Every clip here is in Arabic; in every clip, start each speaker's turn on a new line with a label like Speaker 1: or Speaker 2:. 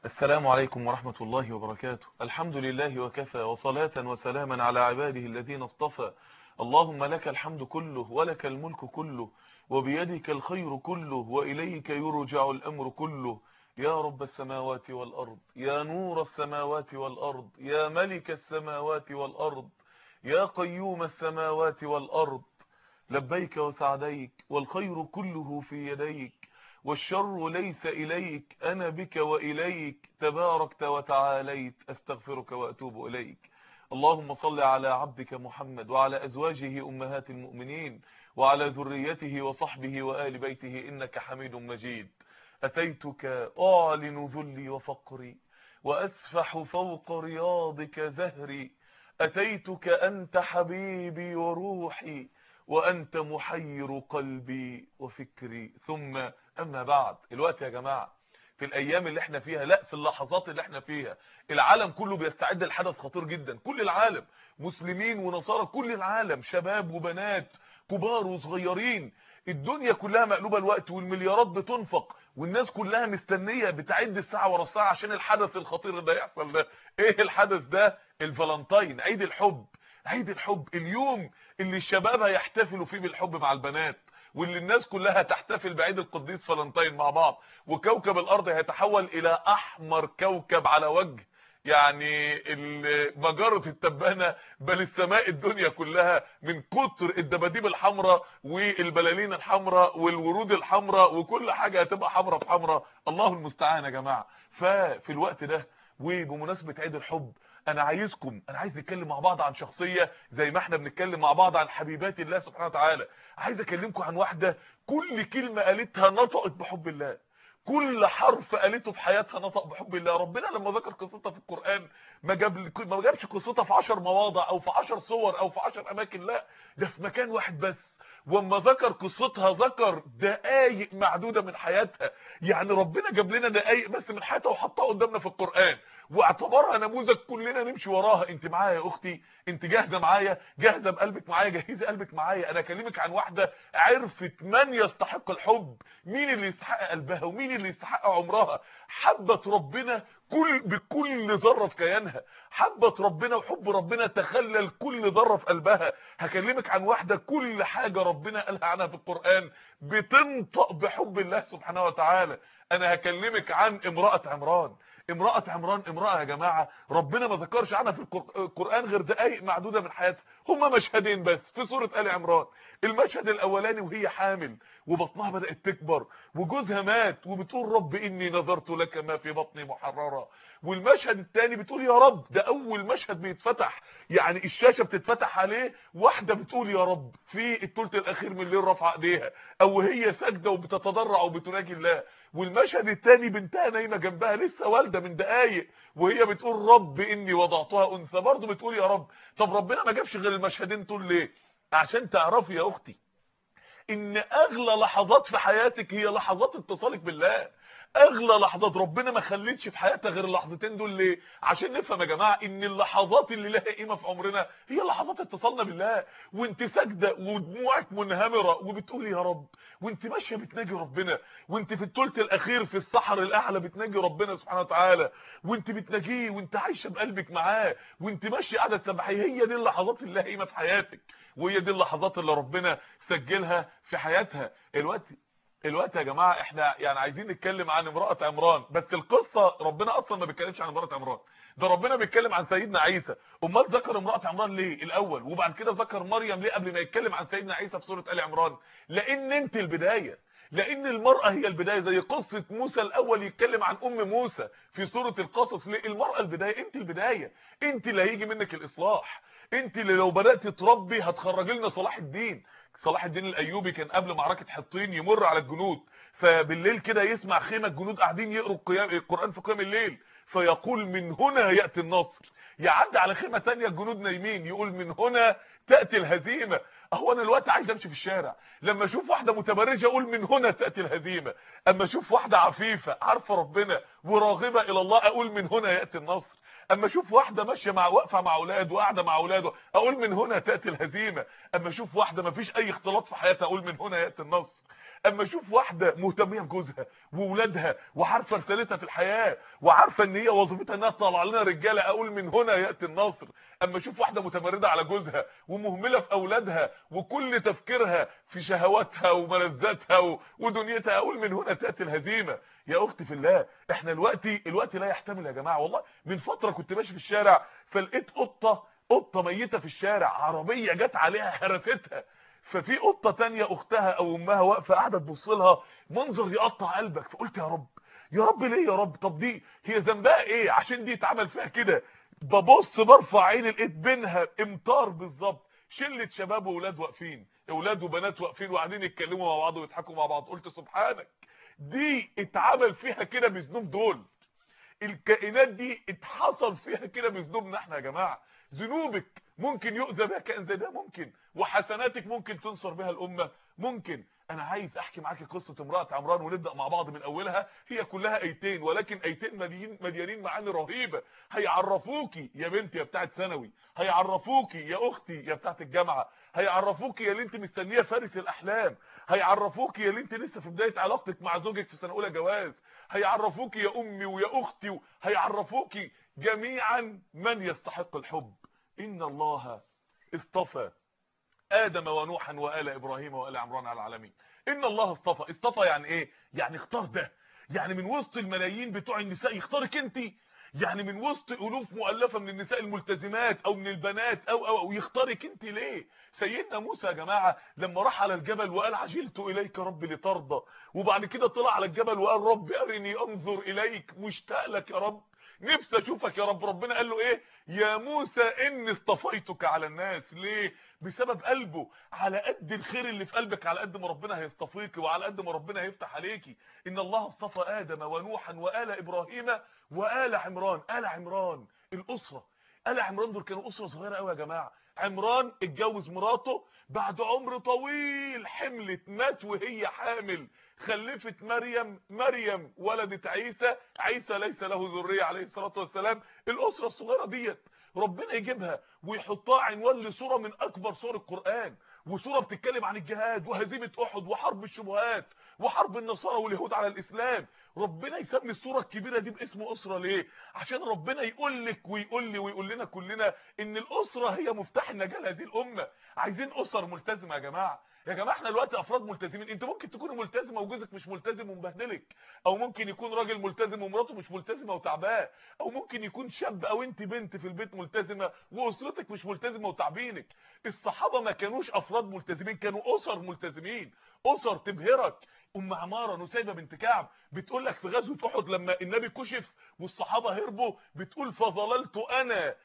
Speaker 1: السلام عليكم ورحمة الله وبركاته. الحمد لله وكفى، وصلاة وسلاما على عباده الذين اصطفى. اللهم لك الحمد كله ولك الملك كله وبيدك الخير كله وإليك يرجع الأمر كله. يا رب السماوات والأرض، يا نور السماوات والأرض، يا ملك السماوات والأرض، يا قيوم السماوات والأرض، لبيك وسعديك والخير كله في يديك والشر ليس إليك، أنا بك وإليك تباركت وتعاليت، أستغفرك وأتوب إليك. اللهم صل على عبدك محمد وعلى أزواجه أمهات المؤمنين وعلى ذريته وصحبه وآل بيته إنك حميد مجيد. أتيتك أعلن ذلي وفقري وأسفح فوق رياضك زهري. أتيتك أنت حبيبي وروحي وأنت محير قلبي وفكري. ثم أما بعد، الوقت يا جماعة في الأيام اللي احنا فيها، لا في اللحظات اللي احنا فيها، العالم كله بيستعد لحدث خطير جدا. كل العالم، مسلمين ونصارى، كل العالم، شباب وبنات، كبار وصغيرين، الدنيا كلها مقلوبة الوقت والمليارات بتنفق والناس كلها مستنية بتعد الساعة ورا الساعة عشان الحدث الخطير اللي يحصل ده. ايه الحدث ده؟ الفالنتين، عيد الحب. عيد الحب، اليوم اللي الشباب هيحتفلوا فيه بالحب مع البنات، واللي الناس كلها تحتفل بعيد القديس فالنتين مع بعض، وكوكب الارض هيتحول الى احمر كوكب على وجه يعني مجرة التبانة، بل السماء الدنيا كلها، من كتر الدباديب الحمراء والبلالين الحمراء والورود الحمراء وكل حاجة هتبقى حمراء في حمراء. الله المستعان يا جماعة. ففي الوقت ده وبمناسبة عيد الحب، انا عايز نتكلم مع بعض عن شخصية زي ما احنا بنتكلم مع بعض عن حبيبات الله سبحانه وتعالى. عايز اكلمكم عن واحدة كل كلمة قالتها نطقت بحب الله، كل حرف قالته في حياتها نطق بحب الله. ربنا لما ذكر قصتها في القرآن ما جابش قصتها في 10 مواضع او في 10 صور او في 10 اماكن، لا ده في مكان واحد بس. واما ذكر قصتها ذكر دقايق معدودة من حياتها. يعني ربنا جاب لنا دقايق بس من حياتها وحطها قدامنا في القرآن واعتبرها نموذج كلنا نمشي وراها. انت معايا يا اختي؟ انت جاهزه معايا؟ جاهزه بقلبك معايا؟ جهزي قلبك معايا. انا اكلمك عن واحده عرفت من يستحق الحب، مين اللي يستحق قلبها ومين اللي يستحق عمرها. حبت ربنا بكل ذره في كيانها، حبت ربنا وحب ربنا تخلل كل ذره في قلبها. هكلمك عن واحده كل حاجه ربنا قالها عنها في القرآن بتنطق بحب الله سبحانه وتعالى. انا هكلمك عن امرأة عمران. امرأة يا جماعة ربنا ما ذكرش عنها في القرآن غير دقايق معدودة من حياتها، هما مشهدين بس في سورة آل عمران. المشهد الاولاني وهي حامل وبطنها بدأت تكبر وجوزها مات وبتقول رب اني نذرت لك ما في بطني محررا. والمشهد الثاني بتقول يا رب، ده اول مشهد بيتفتح، يعني الشاشة بتتفتح عليه واحدة بتقول يا رب في الثلث الاخير من الليل رافعه ايديها او هي ساجده وبتتضرع وبتناجي الله. والمشهد الثاني بنتها نايمه جنبها لسه والده من دقايق وهي بتقول رب اني وضعتها انثى، برضه بتقول يا رب. طب ربنا ما جابش غير المشهدين دول ليه؟ عشان تعرفي يا اختي ان اغلى لحظات في حياتك هي لحظات اتصالك بالله. اغلى لحظات ربنا ما خليتش في حياتها غير اللحظتين دول ليه؟ عشان نفهم يا جماعه ان اللحظات اللي لها قيمه في عمرنا هي لحظات اتصالنا بالله. وانت ساجده ودموعك منهمره وبتقولي يا رب، وانت ماشيه بتناجي ربنا، وانت في الثلث الاخير في الصحر الاعلى بتناجي ربنا سبحانه وتعالى، وانت بتناجيه وانت عايشه بقلبك معاه وانت ماشيه قاعده تسبحي. هي دي اللحظات اللي لها قيمه في حياتك، وهي دي اللحظات اللي ربنا سجلها في حياتها. الوقت يا جماعه احنا يعني عايزين نتكلم عن امرأة عمران، بس القصه ربنا اصلا ما بيتكلمش عن امرأة عمران، ده ربنا بيتكلم عن سيدنا عيسى. امال ذكر امرأة عمران ليه الاول وبعد كده ذكر مريم ليه قبل ما يتكلم عن سيدنا عيسى في سوره ال عمران؟ لان انت البدايه، لان المرأة هي البداية. زي قصة موسى الاول يتكلم عن ام موسى في سورة القصص، ليه؟ المرأة البداية، انت البداية، انت اللي هيجي منك الاصلاح، انت اللي لو بدأت تربي هتخرج لنا صلاح الدين. صلاح الدين الايوبي كان قبل معركة حطين يمر على الجنود، فبالليل كده يسمع خيمة الجنود قاعدين يقروا القرآن في قيام الليل، فيقول من هنا يأتي النصر. يعدي على خيمة تانية الجنود نايمين يقول من هنا تأتي الهزيمة. اهو انا الوقت عايز امشي في الشارع لما اشوف واحدة متبرجة اقول من هنا تأتي الهزيمة، اما اشوف واحدة عفيفة عارفة ربنا وراغبة الى الله اقول من هنا يأتي النصر. اما اشوف واحده ماشيه واقفه مع اولاد وقاعده مع اولاده اقول من هنا تاتي الهزيمه. اما اشوف واحده ما فيش اي اختلاط في حياتها اقول من هنا ياتي النصر. اما اشوف واحده مهتميه بجوزها واولادها وعارفه رسالتها في الحياه وعارفه ان هي وظيفتها انها تطلع لنا رجاله، اقول من هنا ياتي النصر. اما اشوف واحده متمرده على جوزها ومهمله في اولادها وكل تفكيرها في شهواتها وملذاتها ودنيتها، اقول من هنا تاتي الهزيمه. يا اختي في الله، احنا الوقت لا يحتمل يا جماعه. والله من فتره كنت ماشي في الشارع فلقيت قطه ميته في الشارع، عربيه جت عليها هرستها، ففي قطه تانية اختها او امها واقفه قاعده تبص لها، منظر يقطع قلبك. فقلت يا رب، يا رب ليه يا رب؟ طب دي هي ذنبها ايه عشان دي اتعمل فيها كده؟ ببص برفع عيني لقيت بينها امتار بالظبط شله شباب واولاد واقفين، اولاد وبنات واقفين وقاعدين يتكلموا مع بعض ويضحكوا مع بعض. قلت سبحانك، دي اتعمل فيها كده بذنوب دول، الكائنات دي اتحصل فيها كده بذنوبنا احنا يا جماعه. ذنوبك ممكن يؤذى بها كائن زي ده، ممكن، وحسناتك ممكن تنصر بها الامه، ممكن. انا عايز احكي معاكي قصه امراه عمران ونبدا مع بعض من اولها. هي كلها ايتين، ولكن ايتين مليانين معاني رهيبه. هيعرفوكي يا بنتي يا بتاعه ثانوي، هيعرفوكي يا اختي يا بتاعه الجامعه، هيعرفوكي يا اللي انت مستنيه فارس الاحلام، هيعرفوكي يا اللي انت لسه في بدايه علاقتك مع زوجك في سنه اولى جواز، هيعرفوكي يا امي ويا اختي، هيعرفوكي جميعا من يستحق الحب. ان الله اصطفى ادم ونوحا وآل ابراهيم وآل عمران على العالمين. ان الله اصطفى يعني ايه؟ يعني اختار ده، يعني من وسط الملايين بتوع النساء يختارك انت، يعني من وسط الوف مؤلفه من النساء الملتزمات او من البنات او يختارك انت. ليه؟ سيدنا موسى يا جماعه لما راح على الجبل وقال عجلت اليك ربي لترضى، وبعد كده طلع على الجبل وقال رب ارني انظر اليك، مشتاق لك يا رب، نفسي اشوفك يا رب. ربنا قال له ايه؟ يا موسى اني اصطفيتك على الناس. ليه؟ بسبب قلبه. على قد الخير اللي في قلبك على قد ما ربنا هيصطفيك وعلى قد ما ربنا هيفتح عليكي. ان الله اصطفى ادم ونوحا وآل ابراهيم وآل عمران. آل عمران الاسره، آل عمران دول كانوا اسره صغيره قوي يا جماعه. عمران اتجوز مراته بعد عمر طويل، حملت، مات وهي حامل، خلفت مريم ولدت عيسى ليس له ذريه عليه الصلاه والسلام. الاسره الصغيره ديت ربنا يجيبها ويحطها عنوان لسوره من اكبر سور القران، وسوره بتتكلم عن الجهاد وهزيمه احد وحرب الشبهات وحرب النصارى واليهود على الاسلام. ربنا يسمي السوره الكبيره دي باسم اسره. ليه؟ عشان ربنا يقول لك ويقول لي ويقول لنا كلنا ان الاسره هي مفتاح النجاه لهذه الامه. عايزين اسر ملتزمه يا جماعه. يا جماعه احنا دلوقتي افراد ملتزمين. انت ممكن تكوني ملتزمه وجوزك مش ملتزم ومبهدلك، او ممكن يكون راجل ملتزم ومراته مش ملتزمه وتعباه، او ممكن يكون شاب او انت بنت في البيت ملتزمه واسرتك مش ملتزمه وتعبينك. الصحابه ما كانوش افراد ملتزمين، كانوا اسر ملتزمين، اسر تبهرك. عماره نسيبه بنت كعب بتقول لك في غزوه احد لما النبي كشف والصحابه هربوا، بتقول فظللت انا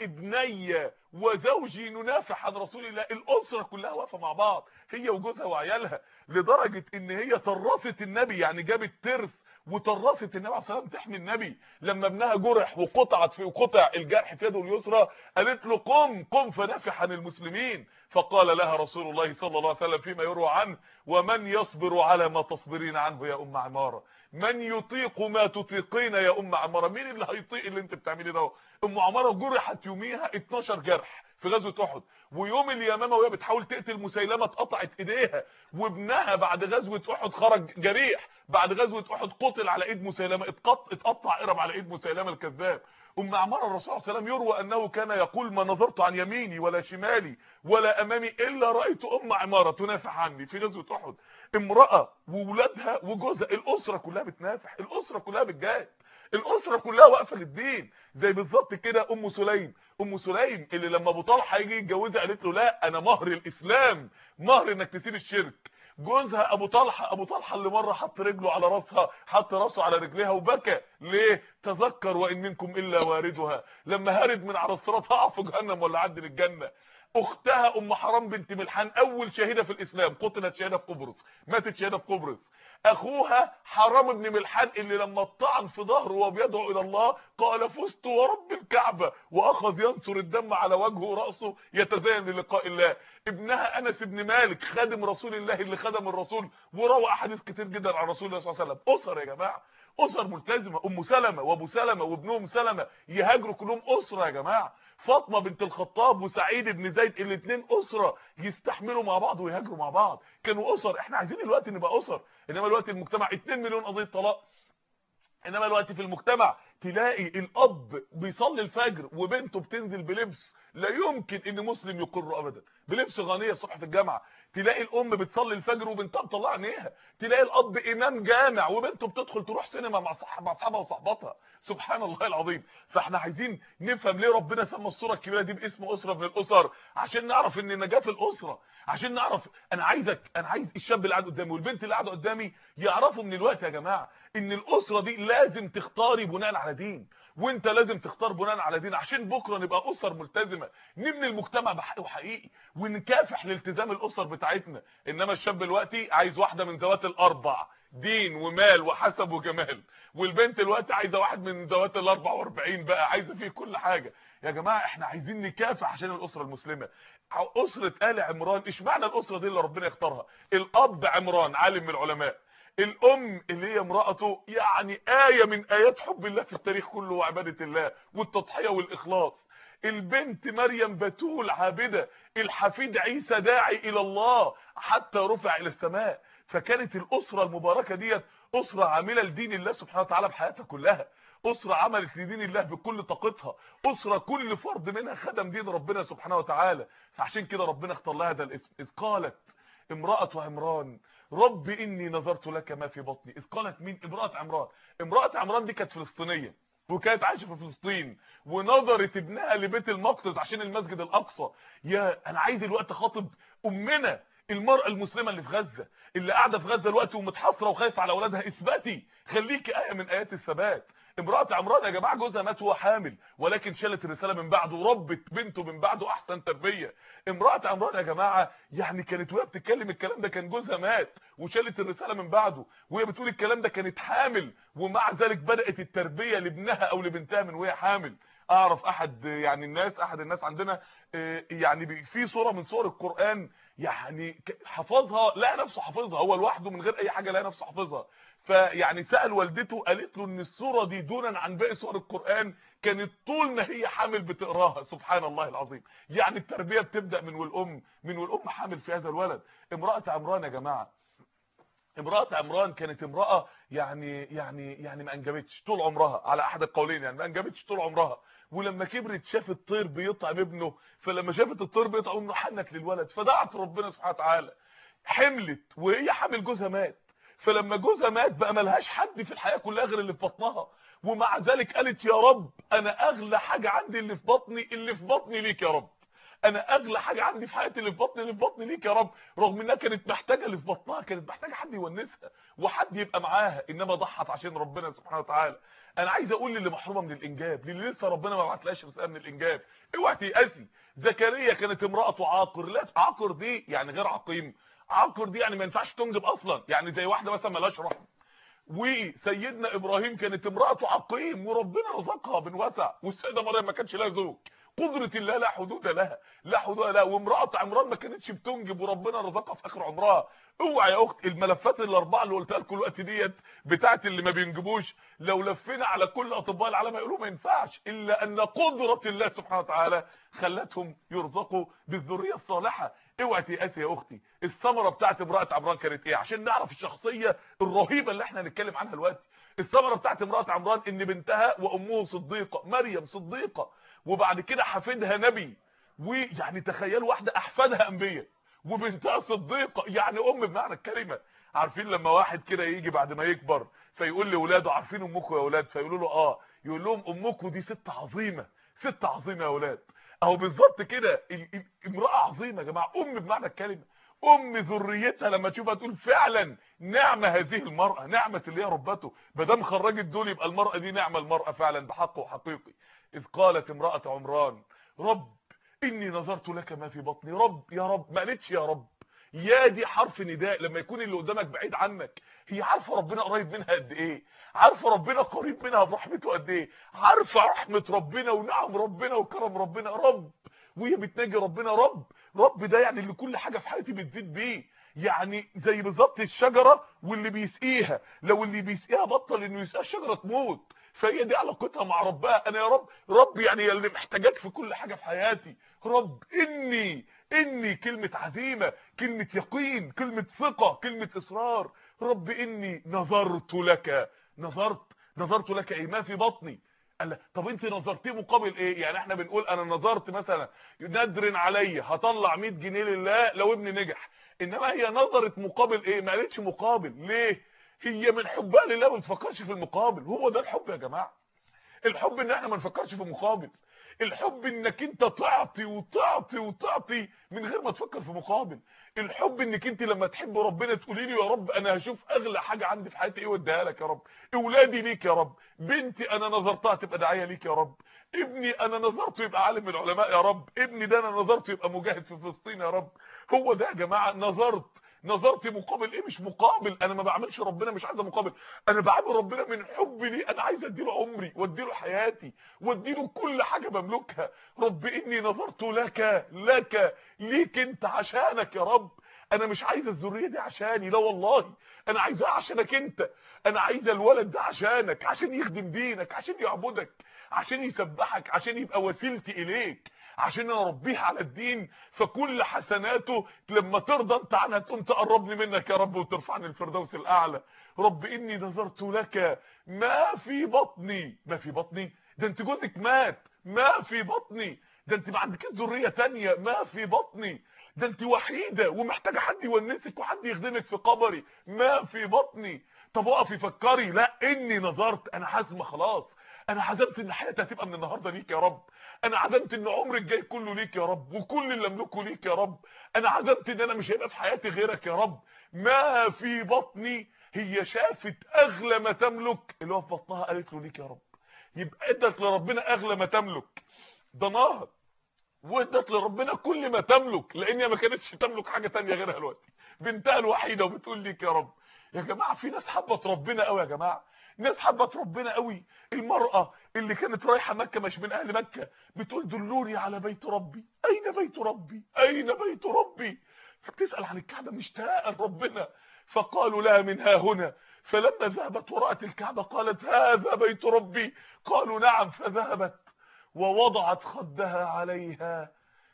Speaker 1: وابني وزوجي ننافح عن رسول الله. الاسره كلها واقفه مع بعض، هي وجوزها وعيالها، لدرجه ان هي طرست النبي، يعني جابت ترس وطرست النبي عليه الصلاه والسلام تحمي النبي. لما ابنها جرح وقطع الجرح في يده اليسرى قالت له قم فنافح عن المسلمين. فقال لها رسول الله صلى الله عليه وسلم فيما يروى عنه: ومن يصبر على ما تصبرين عنه يا ام عماره؟ من يطيق ما تطيقين يا ام عماره؟ مين اللي هيطيق اللي انت بتعمليه ده؟ ام عماره جرحت يوميها 12 جرح في غزوه احد، ويوم اليمامه وهي بتحاول تقتل مسيلمه اتقطعت ايديها، وابنها بعد غزوه احد خرج جريح، بعد غزوه احد قتل على ايد مسيلمه، اتقطع قرب على ايد مسيلمه الكذاب. ام عماره الرسول صلى الله عليه وسلم يروى انه كان يقول: ما نظرت عن يميني ولا شمالي ولا امامي الا رايت ام عماره تنافح عني في غزوه احد. امراه وولادها وجوزها، الاسره كلها بتنافح، الاسره كلها بتجاهد، الاسره كلها واقفه للدين. زي بالظبط كده ام سليم اللي لما ابو طلحه يجي يتجوزها قالت له: لا، انا مهر الاسلام، مهر انك تسيب الشرك. جوزها ابو طلحه اللي مره حط رجله على راسها، حط راسه على رجليها وبكى. ليه؟ تذكر وان منكم الا واردها، لما هرد من على الصراط هقع في جهنم ولا عدي للجنه. اختها ام حرام بنت ملحان اول شهيده في الاسلام، قتلت شهيده في قبرص، ماتت شهيده في قبرص. اخوها حرام بن ملحان اللي لما الطعن في ظهره وهو بيدعو الى الله قال: فزت ورب الكعبه، واخذ ينصر الدم على وجهه وراسه يتزين للقاء الله. ابنها انس بن مالك خادم رسول الله اللي خدم الرسول وروى احاديث كتير جدا عن رسول الله صلى الله عليه وسلم. اسر يا جماعه، اسر ملتزمه. ام سلمة وابو سلمة وابنهم سلمة يهاجروا كلهم اسره يا جماعه. فاطمه بنت الخطاب وسعيد بن زيد، الاثنين اسره يستحملوا مع بعض ويهاجروا مع بعض، كانوا اسر. احنا عايزين الوقت نبقى اسر، انما الوقت المجتمع 2 مليون قضيه طلاق. انما الوقت في المجتمع تلاقي الاب بيصلي الفجر وبنته بتنزل بلبس لا يمكن ان مسلم يقر ابدا، بلبس غنيه الصبح في الجامعه. تلاقي الام بتصلي الفجر وبنتها مطلعه عينيها. تلاقي الاب امام جامع وبنته بتدخل تروح سينما مع اصحابها وصحباتها. سبحان الله العظيم. فاحنا عايزين نفهم ليه ربنا سمى الصوره الكبيره دي باسم اسره من الاسر، عشان نعرف ان نجاه الاسره، عشان نعرف. انا عايز الشاب اللي قاعد قدامي والبنت اللي قاعده قدامي يعرفوا من الوقت يا جماعه ان الاسره دي لازم تختاري بناء على دين، وانت لازم تختار بناء على دين، عشان بكره نبقى اسر ملتزمه، نبني المجتمع بحق وحقيقي ونكافح لالتزام الاسر بتاعتنا. انما الشاب دلوقتي عايز واحده من ذوات الاربع، دين ومال وحسب وجمال، والبنت دلوقتي عايزه واحد من ذوات ال44 بقى، عايزه فيه كل حاجه. يا جماعه احنا عايزين نكافح عشان الاسره المسلمه. اسره ال عمران، اشمعنى الاسره دي اللي ربنا يختارها؟ الاب عمران عالم من العلماء، الام اللي هي امراته يعني آية من آيات حب الله في التاريخ كله وعبادة الله والتضحية والإخلاص، البنت مريم بتول عابدة، الحفيد عيسى داعي إلى الله حتى رفع إلى السماء. فكانت الأسرة المباركة ديت أسرة عاملة لدين الله سبحانه وتعالى بحياتها كلها، أسرة عملت لدين الله بكل طاقتها، أسرة كل فرد منها خدم دين ربنا سبحانه وتعالى. فعشان كده ربنا اختار لها هذا الاسم. إذ قالت امرأة عمران رب إني نظرت لك ما في بطني. إذ قالت مين؟ امرأة عمران. امرأة عمران دي كانت فلسطينية وكانت عايشة في فلسطين، ونظرت ابنها لبيت المقدس عشان المسجد الأقصى. يا أنا عايز الوقت خاطب أمنا المرأة المسلمة اللي في غزة، اللي قاعدة في غزة الوقت ومتحصرة وخايفة على أولادها. اثبتي، خليكي آية من آيات الثبات. امرأة عمران يا جماعة جوزها مات وهو حامل، ولكن شالت الرسالة من بعده وربت بنته من بعده أحسن تربية. امرأة عمران يا جماعة يعني كانت وهي بتتكلم الكلام ده كان جوزها مات وشالت الرسالة من بعده، وهي بتقول الكلام ده كانت حامل، ومع ذلك بدأت التربية لابنها أو لبنتها من وهي حامل. اعرف احد الناس عندنا يعني في صورة من صور القرآن يعني حفظها، لا نفسه حافظها هو لوحده من غير اي حاجة، لا نفسه حافظها. فيعني سأل والدته قالت له ان الصورة دي دونا عن باقي صور القرآن كانت طول ما هي حامل بتقراها. سبحان الله العظيم. يعني التربية بتبدأ من والام حامل في هذا الولد. امرأة عمران يا جماعة، امرأة عمران كانت امرأة يعني ما انجبتش طول عمرها على احد القولين، يعني ما انجبتش طول عمرها، ولما كبرت شافت طير بيطعم ابنه، فلما شافت الطير بيطعم ابنه حنت للولد، فدعت ربنا سبحانه وتعالى. حملت وهي حامل جوزها مات، فلما جوزها مات بقى ملهاش حد في الحياة كلها غير اللي في بطنها، ومع ذلك قالت يا رب انا اغلى حاجة عندي اللي في بطني ليك يا رب، انا اغلى حاجه عندي في حياتي اللي في بطني ليك يا رب. رغم انها كانت محتاجه اللي في بطنها، كانت محتاجه حد يونسها وحد يبقى معاها، انما ضحت عشان ربنا سبحانه وتعالى. انا عايز اقول للي محرومه من الانجاب، للي لسه ربنا ما بعتلهاش رساله من الانجاب، اوعي تيأسي. زكريا كانت امراته عاقر، لا عاقر دي يعني غير عقيم، عاقر دي يعني ما ينفعش تنجب اصلا، يعني زي واحده مثلا مالهاش رحم. وسيدنا ابراهيم كانت امراته عقيم وربنا رزقها من وسع، والسيده مريم ما كانش لها زوج، قدرة الله لا حدود لها، لا حدود لها. وامرأة عمران ما كانتش بتنجب وربنا رزقها في اخر عمرها. اوعى يا اخت، الملفات الاربعه اللي قلتها لكم الوقت ديت بتاعت اللي ما بينجبوش، لو لفينا على كل اطباء العالم يقولوا ما ينفعش، الا ان قدرة الله سبحانه وتعالى خلتهم يرزقوا بالذريه الصالحه. اوعى تيأسي يا اختي. الثمره بتاعت امرأة عمران كانت ايه؟ عشان نعرف الشخصيه الرهيبه اللي احنا هنتكلم عنها دلوقتي. الثمره بتاعت امرأة عمران ان بنتها وامه صديقه، مريم صديقه، وبعد كده حفيدها نبي، ويعني تخيلوا واحده احفادها انبياء وبنتها صديقه، يعني ام بمعنى الكلمه. عارفين لما واحد كده يجي بعد ما يكبر فيقول لاولاده عارفين امكم يا اولاد؟ فيقولوا له اه، يقول لهم امكم دي ست عظيمه، ست عظيمه يا اولاد. اهو بالظبط كده امراه عظيمه يا جماعه، ام بمعنى الكلمه، ام ذريتها لما تشوفها تقول فعلا نعمه هذه المراه، نعمه اللي هي ربته، ما دام خرجت دول يبقى المراه دي نعمه، المراه فعلا بحق وحقيقي. إذ قالت امرأة عمران رب إني نظرت لك ما في بطني. رب، يا رب، ما قالتش يا رب، يا دي حرف نداء. لما يكون اللي قدامك بعيد عنك، هي عارفه ربنا قريب منها قد ايه، عارفه ربنا قريب منها برحمته قد ايه، عارفه رحمه ربنا ونعم ربنا وكرم ربنا. رب، وهي بتناجي ربنا رب. رب ده يعني اللي كل حاجه في حياتي بتزيد بيه، يعني زي بالظبط الشجره واللي بيسقيها، لو اللي بيسقيها بطل انه يسقيها الشجره تموت. فهي دي علاقتها مع ربها. انا يا رب يعني اللي محتاجاك في كل حاجه في حياتي. رب اني كلمه عزيمه، كلمه يقين، كلمه ثقه، كلمه اصرار. رب اني نظرت لك. نظرت لك ايه؟ ما في بطني. قال طب انت نظرتيه مقابل ايه؟ يعني احنا بنقول انا نظرت مثلا ندر عليا هطلع 100 جنيه لله لو ابني نجح، انما هي نظرت مقابل ايه؟ ما قالتش مقابل. ليه؟ هي من حبها لله ما بتفكرش في المقابل. هو ده الحب يا جماعه. الحب ان احنا ما نفكرش في مقابل. الحب انك انت تعطي وتعطي وتعطي من غير ما تفكر في مقابل. الحب انك انت لما تحب ربنا تقولي له يا رب انا هشوف اغلى حاجه عندي في حياتي ايه واديها لك يا رب. اولادي ليك يا رب، بنتي انا نظرتها تبقى داعيه ليك يا رب، ابني انا نظرته يبقى عالم من العلماء يا رب، ابني ده انا نظرته يبقى مجاهد في فلسطين يا رب. هو ده يا جماعه. نظرت مقابل ايه؟ مش مقابل. انا ما بعملش ربنا مش عايز مقابل، انا بعامل ربنا من حبي ليه. انا عايز اديله عمري واديله حياتي واديله كل حاجه بملكها. رب اني نظرت لك ليك انت، عشانك يا رب. انا مش عايز الذريه دي عشاني، لا والله، انا عايزها عشانك انت. انا عايز الولد ده عشانك، عشان يخدم دينك، عشان يعبدك، عشان يسبحك، عشان يبقى وسيلتي اليك، عشان اربيه على الدين. فكل حسناته لما ترضى انت عنها تقوم تقربني منك يا رب وترفعني الفردوس الاعلى. رب اني نذرت لك ما في بطني. ما في بطني؟ ده انت جوزك مات. ما في بطني؟ ده انت ما عندكيش ذريه تانية. ما في بطني؟ ده انت وحيده ومحتاجه حد يونسك وحد يخدمك في قبري. ما في بطني؟ طب اقفي فكري. لا، اني نظرت، انا حازمه خلاص. انا عزمت ان حياتي هتبقى من النهارده ليك يا رب. انا عزمت ان عمري الجاي كله ليك يا رب، وكل اللي املكه ليك يا رب. انا عزمت ان انا مش هيبقى في حياتي غيرك يا رب. ما في بطني. هي شافت اغلى ما تملك اللي هو في بطنها، قالت له ليك يا رب. يبقى ادت لربنا اغلى ما تملك، ضناها، وادت لربنا كل ما تملك، لان هي ما كانتش تملك حاجه تانية غيرها دلوقتي. بنتها الوحيده وبتقول ليك يا رب. يا جماعه في ناس حبت ربنا قوي يا جماعه، ناس حبت ربنا قوي. المراه اللي كانت رايحه مكه مش من اهل مكه بتقول دلوني على بيت ربي، اين بيت ربي، اين بيت ربي؟ فبتسال عن الكعبه مشتاقه لربنا. فقالوا لها من ها هنا. فلما ذهبت ورأت الكعبه قالت هذا بيت ربي. قالوا نعم. فذهبت ووضعت خدها عليها،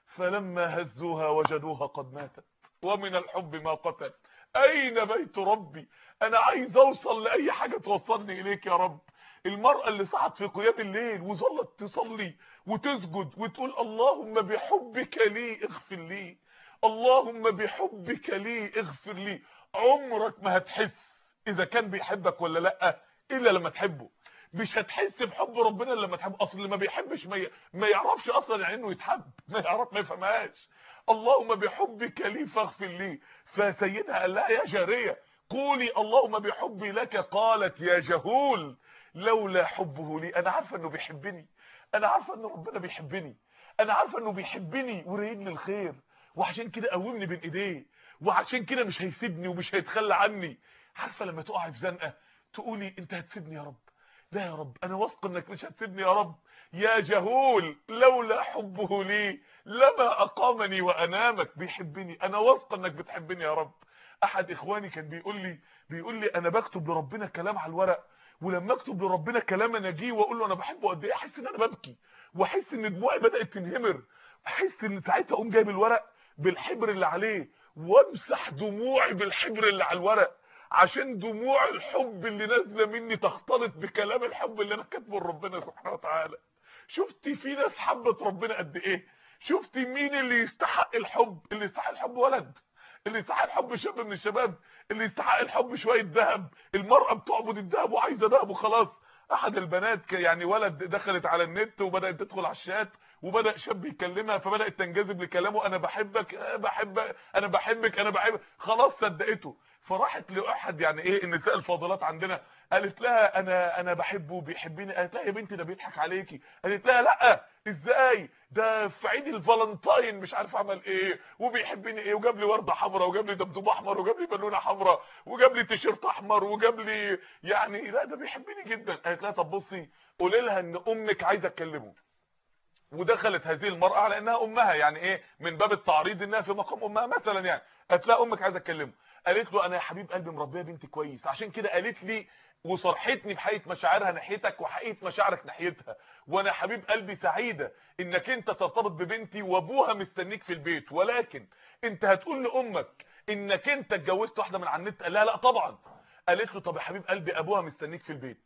Speaker 1: فلما هزوها وجدوها قد ماتت. ومن الحب ما قتل. اين بيت ربي؟ انا عايز اوصل لاي حاجه توصلني اليك يا رب. المرأة اللي صحت في قيام الليل وظلت تصلي وتسجد وتقول اللهم بحبك لي اغفر لي، اللهم بحبك لي اغفر لي. عمرك ما هتحس اذا كان بيحبك ولا لا الا لما تحبه. مش هتحس بحب ربنا الا لما تحب. اصل اللي ما بيحبش ما يعرفش اصلا يعني انه يتحب، ما يعرف، ما يفهمهاش. اللهم بحبك لي فاغفر لي. فسيدها قال لها يا جاريه قولي اللهم بحبي لك. قالت يا جهول لولا حبه لي. انا عارفه انه بيحبني، انا عارفه ان ربنا بيحبني، انا عارفه انه بيحبني ورايد لي الخير، وعشان كده قومني بين ايديه، وعشان كده مش هيسيبني ومش هيتخلى عني. عارفه لما تقعي في زنقه تقولي انت هتسيبني يا رب؟ لا يا رب، انا واثق انك مش هتسيبني يا رب. يا جهول لولا حبه لي لما اقامني وانامك. بيحبني، انا واثق انك بتحبني يا رب. احد اخواني كان بيقول لي انا بكتب لربنا كلام على الورق، ولما اكتب لربنا كلام انا اجي واقول له انا بحبه قد ايه احس ان انا ببكي، واحس ان دموعي بدات تنهمر. احس ان ساعتها اقوم جايب الورق بالحبر اللي عليه وامسح دموعي بالحبر اللي على الورق، عشان دموع الحب اللي نازله مني تختلط بكلام الحب اللي انا كاتبه لربنا سبحانه وتعالى. شفتي في ناس حبت ربنا قد ايه؟ شفتي مين اللي يستحق الحب؟ اللي يستحق الحب ولد، اللي يستحق الحب شاب من الشباب، اللي يستحق الحب شويه ذهب. المراه بتعبد الذهب وعايزه ذهب وخلاص. احد البنات يعني ولد دخلت على النت وبدات تدخل على الشات، وبدا شاب يكلمها فبدات تنجذب لكلامه. انا بحبك، بحبك، انا بحبك، انا بحبك. خلاص صدقته. فراحت لاحد يعني ايه النساء الفاضلات عندنا، قالت لها انا بحبه وبيحبني. قالت لها يا بنتي ده بيضحك عليكي. قالت لها لا ازاي، ده في عيد الفالنتاين مش عارف عمل ايه وبيحبني ايه، وجاب لي ورده حمراء وجاب لي دبدوب احمر وجاب لي بالونه حمراء وجاب لي تيشيرت احمر وجاب لي يعني لا ده بيحبني جدا. قالت لها طب بصي قولي لها ان امك عايزه اتكلمه. ودخلت هذه المرأة على انها امها، يعني ايه من باب التعريض انها في مقام امها مثلا يعني. قالت لها امك عايزه اتكلمه. قالت له انا يا حبيب قلبي مربيه بنتي كويس، عشان كده قالت لي وصرحتني بحقيقه مشاعرها ناحيتك وحقيقه مشاعرك ناحيتها، وانا يا حبيب قلبي سعيده انك انت ترتبط ببنتي وابوها مستنيك في البيت، ولكن انت هتقول لامك انك انت اتجوزت واحده من على النت؟ قال لها لا طبعا. قالت له طب يا حبيب قلبي ابوها مستنيك في البيت.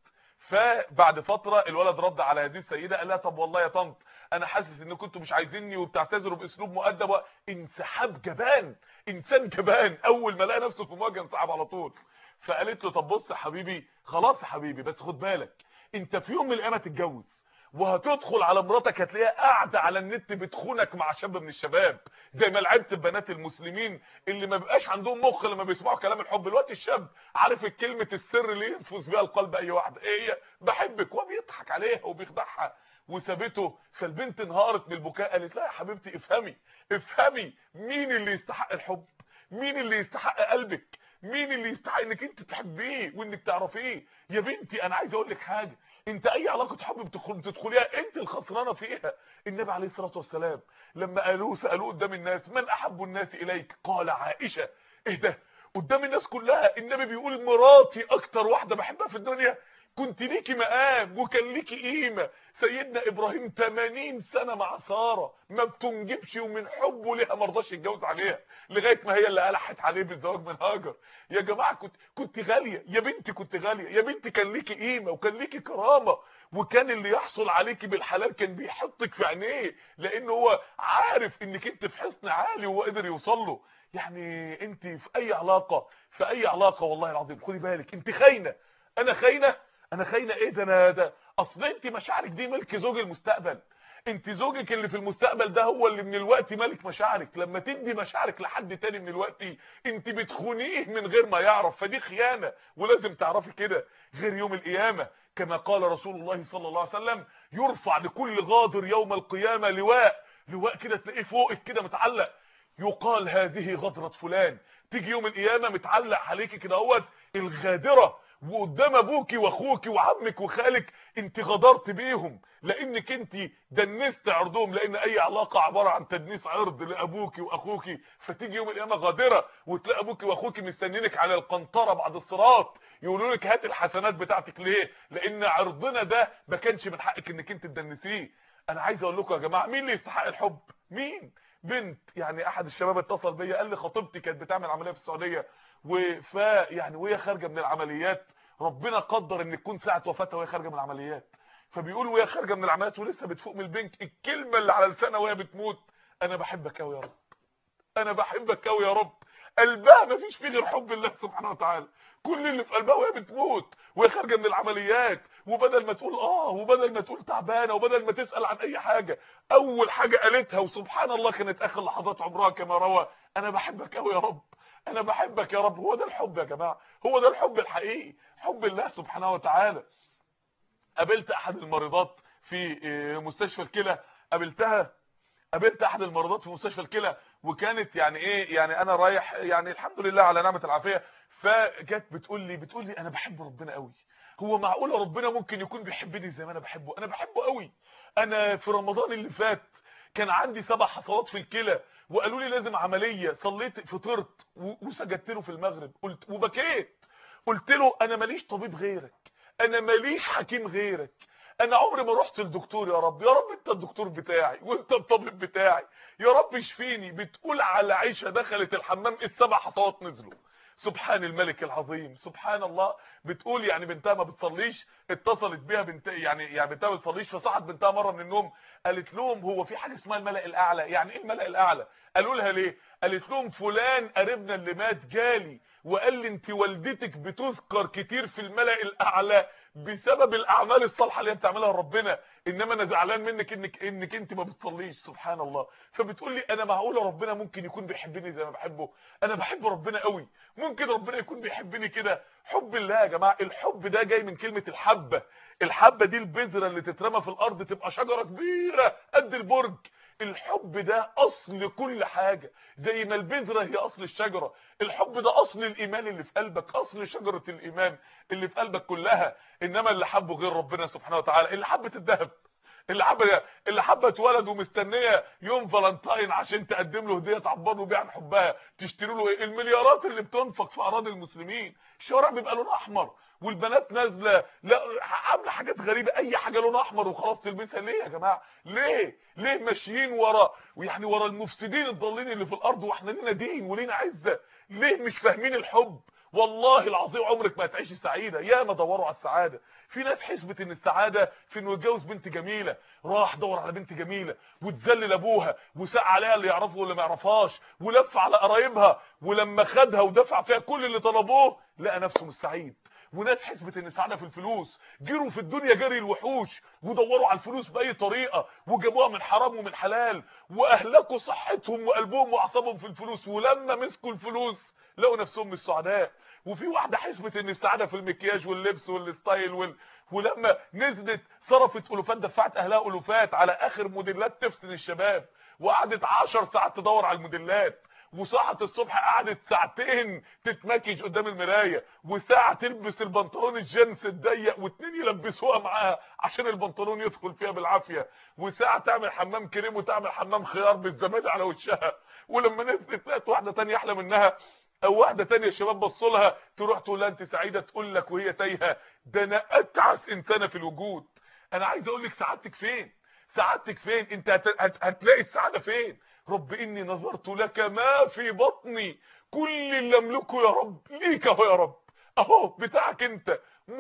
Speaker 1: فبعد فتره الولد رد على هذه السيده قال لها طب والله يا طنط انا حاسس ان كنتوا مش عايزيني وبتعتذروا باسلوب مؤدب. انسحاب جبان، انسان جبان، اول ما لقى نفسه في مواجهه انسحب على طول. فقالت له طب بص يا حبيبي، خلاص يا حبيبي بس خد بالك انت في يوم من الايام هتتجوز وهتدخل على مراتك هتلاقيها قاعده على النت بتخونك مع شاب من الشباب، زي ما لعبت ببنات المسلمين اللي ما بيبقاش عندهم مخ لما بيسمعوا كلام الحب. دلوقتي الشاب عارف الكلمه السر اللي ينفذ بيها القلب اي واحده ايه هي؟ بحبك، وبيضحك عليها وبيخدعها وسابته. فالبنت انهارت بالبكاء، قالت لا يا حبيبتي افهمي، افهمي مين اللي يستحق الحب، مين اللي يستحق قلبك، مين اللي يستحق انك انت تحبيه وانك تعرفيه. يا بنتي انا عايز اقول لك حاجه، انت اي علاقه حب بتدخليها انت الخسرانه فيها. النبي عليه الصلاه والسلام لما سالوه قدام الناس من احب الناس اليك قال عائشه. ايه ده؟ قدام الناس كلها النبي بيقول مراتي اكتر واحده بحبها في الدنيا. كنت ليكي مقام وكان ليكي قيمه. سيدنا ابراهيم 80 سنه مع ساره ما بتنجبش ومن حبه ليها ما رضاش يتجوز عليها لغايه ما هي اللي ألحت عليه بالزواج من هاجر. يا جماعه كنت غاليه يا بنتي، كنت غاليه يا بنتي، كان ليكي قيمه وكان ليكي كرامه، وكان اللي يحصل عليكي بالحلال كان بيحطك في عينيه لان هو عارف انك انت في حصن عالي وهو قدر يوصل له. يعني انت في اي علاقه، في اي علاقه والله العظيم خدي بالك انت خاينه. انا خاينه؟ انا خاينه ايه ده؟ انا ده اصل انت مشاعرك دي ملك زوج المستقبل. انت زوجك اللي في المستقبل ده هو اللي من الوقت ملك مشاعرك. لما تدي مشاعرك لحد تاني من الوقت انت بتخونيه من غير ما يعرف، فدي خيانه ولازم تعرفي كده. غير يوم القيامه كما قال رسول الله صلى الله عليه وسلم يرفع لكل غادر يوم القيامه لواء كده تلاقيه فوقك كده متعلق، يقال هذه غدرة فلان. تيجي يوم القيامه متعلق عليكي كده اهوت الغادره، وقدام ابوكي واخوكي وعمك وخالك انت غدرت بيهم لانك انت دنست عرضهم، لان اي علاقه عباره عن تدنيس عرض لابوكي واخوكي. فتيجي يوم القيامه غادره وتلاقي ابوكي واخوكي مستنينك على القنطره بعد الصراط يقولوا لك هات الحسنات بتاعتك. ليه؟ لان عرضنا ده ما كانش من حقك انك انت تدنسيه. انا عايز اقول لكم يا جماعه مين اللي يستحق الحب؟ مين؟ بنت. يعني احد الشباب اتصل بيا قال لي خطيبتي كانت بتعمل عمليه في السعوديه يعني وهي خارجه من العمليات ربنا قدر ان تكون ساعه وفاتها وهي خارجه من العمليات. فبيقول وهي خارجه من العمليات ولسه بتفوق من البنك الكلمه اللي على لسانها وهي بتموت انا بحبك قوي يا رب، انا بحبك قوي يا رب. قلبها ما فيش فيه غير حب الله سبحانه وتعالى. كل اللي في قلبها وهي بتموت وهي خارجه من العمليات، وبدل ما تقول وبدل ما تقول تعبانه وبدل ما تسال عن اي حاجه اول حاجه قالتها وسبحان الله كانت اخر لحظات عمرها كما روى انا بحبك قوي يا رب، انا بحبك يا رب. هو ده الحب يا جماعه، هو ده الحب الحقيقي، حب الله سبحانه وتعالى. قابلت احد المريضات في مستشفى الكلى، قابلت احد المريضات في مستشفى الكلى وكانت يعني ايه، يعني انا رايح يعني الحمد لله على نعمه العافيه. فجت بتقول لي انا بحب ربنا قوي. هو معقوله ربنا ممكن يكون بيحبني زي ما انا بحبه؟ انا بحبه قوي. انا في رمضان اللي فات كان عندي 7 حصوات في الكلى وقالوا لي لازم عمليه، صليت فطرت وسجدت له في المغرب قلت وبكيت، قلت له انا ماليش طبيب غيرك، انا ماليش حكيم غيرك، انا عمري ما رحت للدكتور. يا رب يا رب انت الدكتور بتاعي وانت الطبيب بتاعي، يا رب اشفيني. بتقول على عائشه دخلت الحمام ال7 حصوات نزلوا. سبحان الملك العظيم، سبحان الله. بتقول يعني بنتها ما بتصليش، اتصلت بيها بنت يعني بنتها ما بتصليش، فصحت بنتها مره من النوم قالت لهم هو في حاجه اسمها الملأ الاعلى؟ يعني ايه الملأ الاعلى؟ قالوا لها ليه؟ قالت لهم فلان قريبنا اللي مات جالي وقال لي انت والدتك بتذكر كتير في الملأ الاعلى بسبب الاعمال الصالحه اللي هي بتعملها لربنا، انما انا زعلان منك انك انت ما بتصليش. سبحان الله. فبتقول لي انا معقوله ربنا ممكن يكون بيحبني زي ما بحبه؟ انا بحب ربنا قوي، ممكن ربنا يكون بيحبني كده؟ حب الله يا جماعه، الحب ده جاي من كلمه الحبه. الحبه دي البذره اللي تترمى في الارض تبقى شجره كبيره قد البرج. الحب ده اصل كل حاجه، زي ما البذره هي اصل الشجره، الحب ده اصل الايمان اللي في قلبك، اصل شجره الايمان اللي في قلبك كلها. انما اللي حبه غير ربنا سبحانه وتعالى، اللي حبه الذهب، اللي حبت ولد ومستنيه يوم فالنتاين عشان تقدم له هديه تعبر له بيها عن حبها، تشتري له ايه؟ المليارات اللي بتنفق في اراضي المسلمين. الشوارع بيبقى لونها احمر والبنات نازله لا عامله حاجات غريبه، اي حاجه لونها احمر وخلاص تلبسها. ليه يا جماعه؟ ليه ماشيين ورا المفسدين الضالين اللي في الارض، واحنا لينا دين ولينا عزه؟ ليه مش فاهمين الحب؟ والله العظيم عمرك ما هتعيشي سعيده. يا ما دوروا على السعاده، في ناس حسبت ان السعاده في انه يتجوز بنت جميله، راح دور على بنت جميله وتذلل ابوها وساق عليها اللي يعرفه واللي ما يعرفهاش ولف على قرايبها، ولما خدها ودفع فيها كل اللي طلبوه لقى نفسه مش سعيد. وناس حسبت ان السعاده في الفلوس، جروا في الدنيا جري الوحوش ودوروا على الفلوس باي طريقه وجابوها من حرام ومن حلال، واهلكوا صحتهم وقلبهم واعصابهم في الفلوس، ولما مسكوا الفلوس لقوا نفسهم مش سعداء. وفي واحده حسبت ان السعاده في المكياج واللبس والستايل ولما نزلت صرفت الوفات، دفعت اهلها الوفات على اخر موديلات تفتن الشباب، وقعدت 10 ساعات تدور على الموديلات، وصحت الصبح قعدت ساعتين تتمكيج قدام المرايه، وساعه تلبس البنطلون الجينز الضيق واتنين يلبسوها معاها عشان البنطلون يدخل فيها بالعافيه، وساعه تعمل حمام كريم وتعمل حمام خيار بالزبادي على وشها، ولما نزلت لقت واحده ثانيه احلى منها او واحده ثانيه الشباب بصوا لها تروح تقول لها انت سعيده، تقول لك وهي تايهه ده انا اتعس انسانه في الوجود. انا عايز اقول لك سعادتك فين؟ سعادتك فين؟ انت هتلاقي السعاده فين؟ رب اني نظرت لك ما في بطني كل اللي املكه يا رب ليك اهو يا رب، اهو بتاعك انت،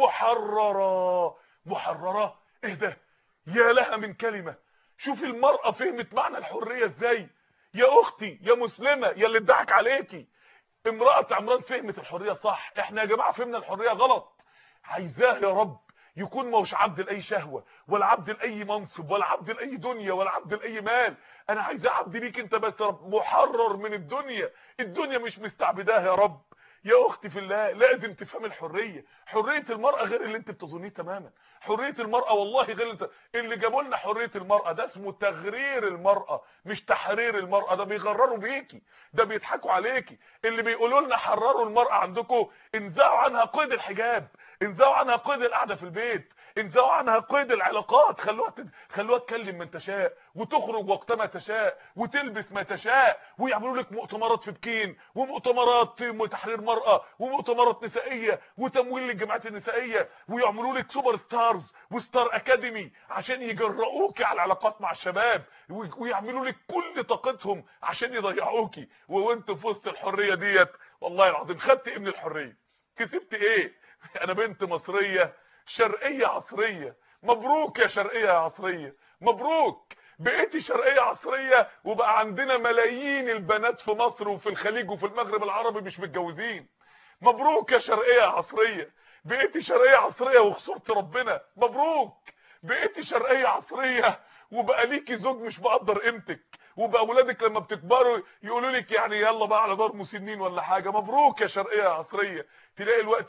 Speaker 1: محرره. ايه ده؟ يا لها من كلمه. شوف المرأة فهمت معنى الحرية ازاي. يا اختي يا مسلمة يا اللي اتضحك عليكي، امرأة عمران فهمت الحرية صح. احنا يا جماعة فهمنا الحرية غلط. عايزاه يا رب يكون موش عبد لاي شهوة، ولا عبد لاي منصب، ولا عبد لاي دنيا، ولا عبد لاي مال. انا عايزاه عبد ليك انت بس يا رب، محرر من الدنيا مش مستعبداه يا رب. يا اختي في الله لازم تفهم الحريه. حريه المراه غير اللي انت بتظنيه تماما. حريه المراه والله غير اللي جابوا لنا حريه المراه ده اسمه تغرير المراه مش تحرير المراه. ده بيغرروا بيكي، ده بيضحكوا عليكي. اللي بيقولوا لنا حرروا المراه عندكم انزعوا عنها قيد الحجاب، انزعوا عنها قيد القعده في البيت، انزعوا عنها قيد العلاقات، خلوها تكلم من تشاء وتخرج وقتما تشاء وتلبس ما تشاء، ويعملوا لك مؤتمرات في بكين ومؤتمرات تحرير مرأة ومؤتمرات نسائية وتمويل للجمعيات النسائية، ويعملوا لك سوبر ستارز وستار اكاديمي عشان يجرؤوكي على العلاقات مع الشباب، ويعملوا لك كل طاقتهم عشان يضيعوكي. وانت في وسط الحرية ديت والله العظيم خدت ايه من الحرية؟ كسبت ايه؟ انا بنت مصرية شرقية عصرية. مبروك يا شرقية عصرية، مبروك بقيتي شرقية عصرية. وبقى عندنا ملايين البنات في مصر وفي الخليج وفي المغرب العربي مش متجوزين. مبروك يا شرقية عصرية، بقيتي شرقية عصرية وخسرت ربنا. مبروك بقيتي شرقية عصرية وبقى ليكي زوج مش مقدر قيمتك، وبقى اولادك لما بتكبروا يقولوا لك يعني يلا بقى على دار مسنين ولا حاجه. مبروك يا شرقيه عصريه. تلاقي الوقت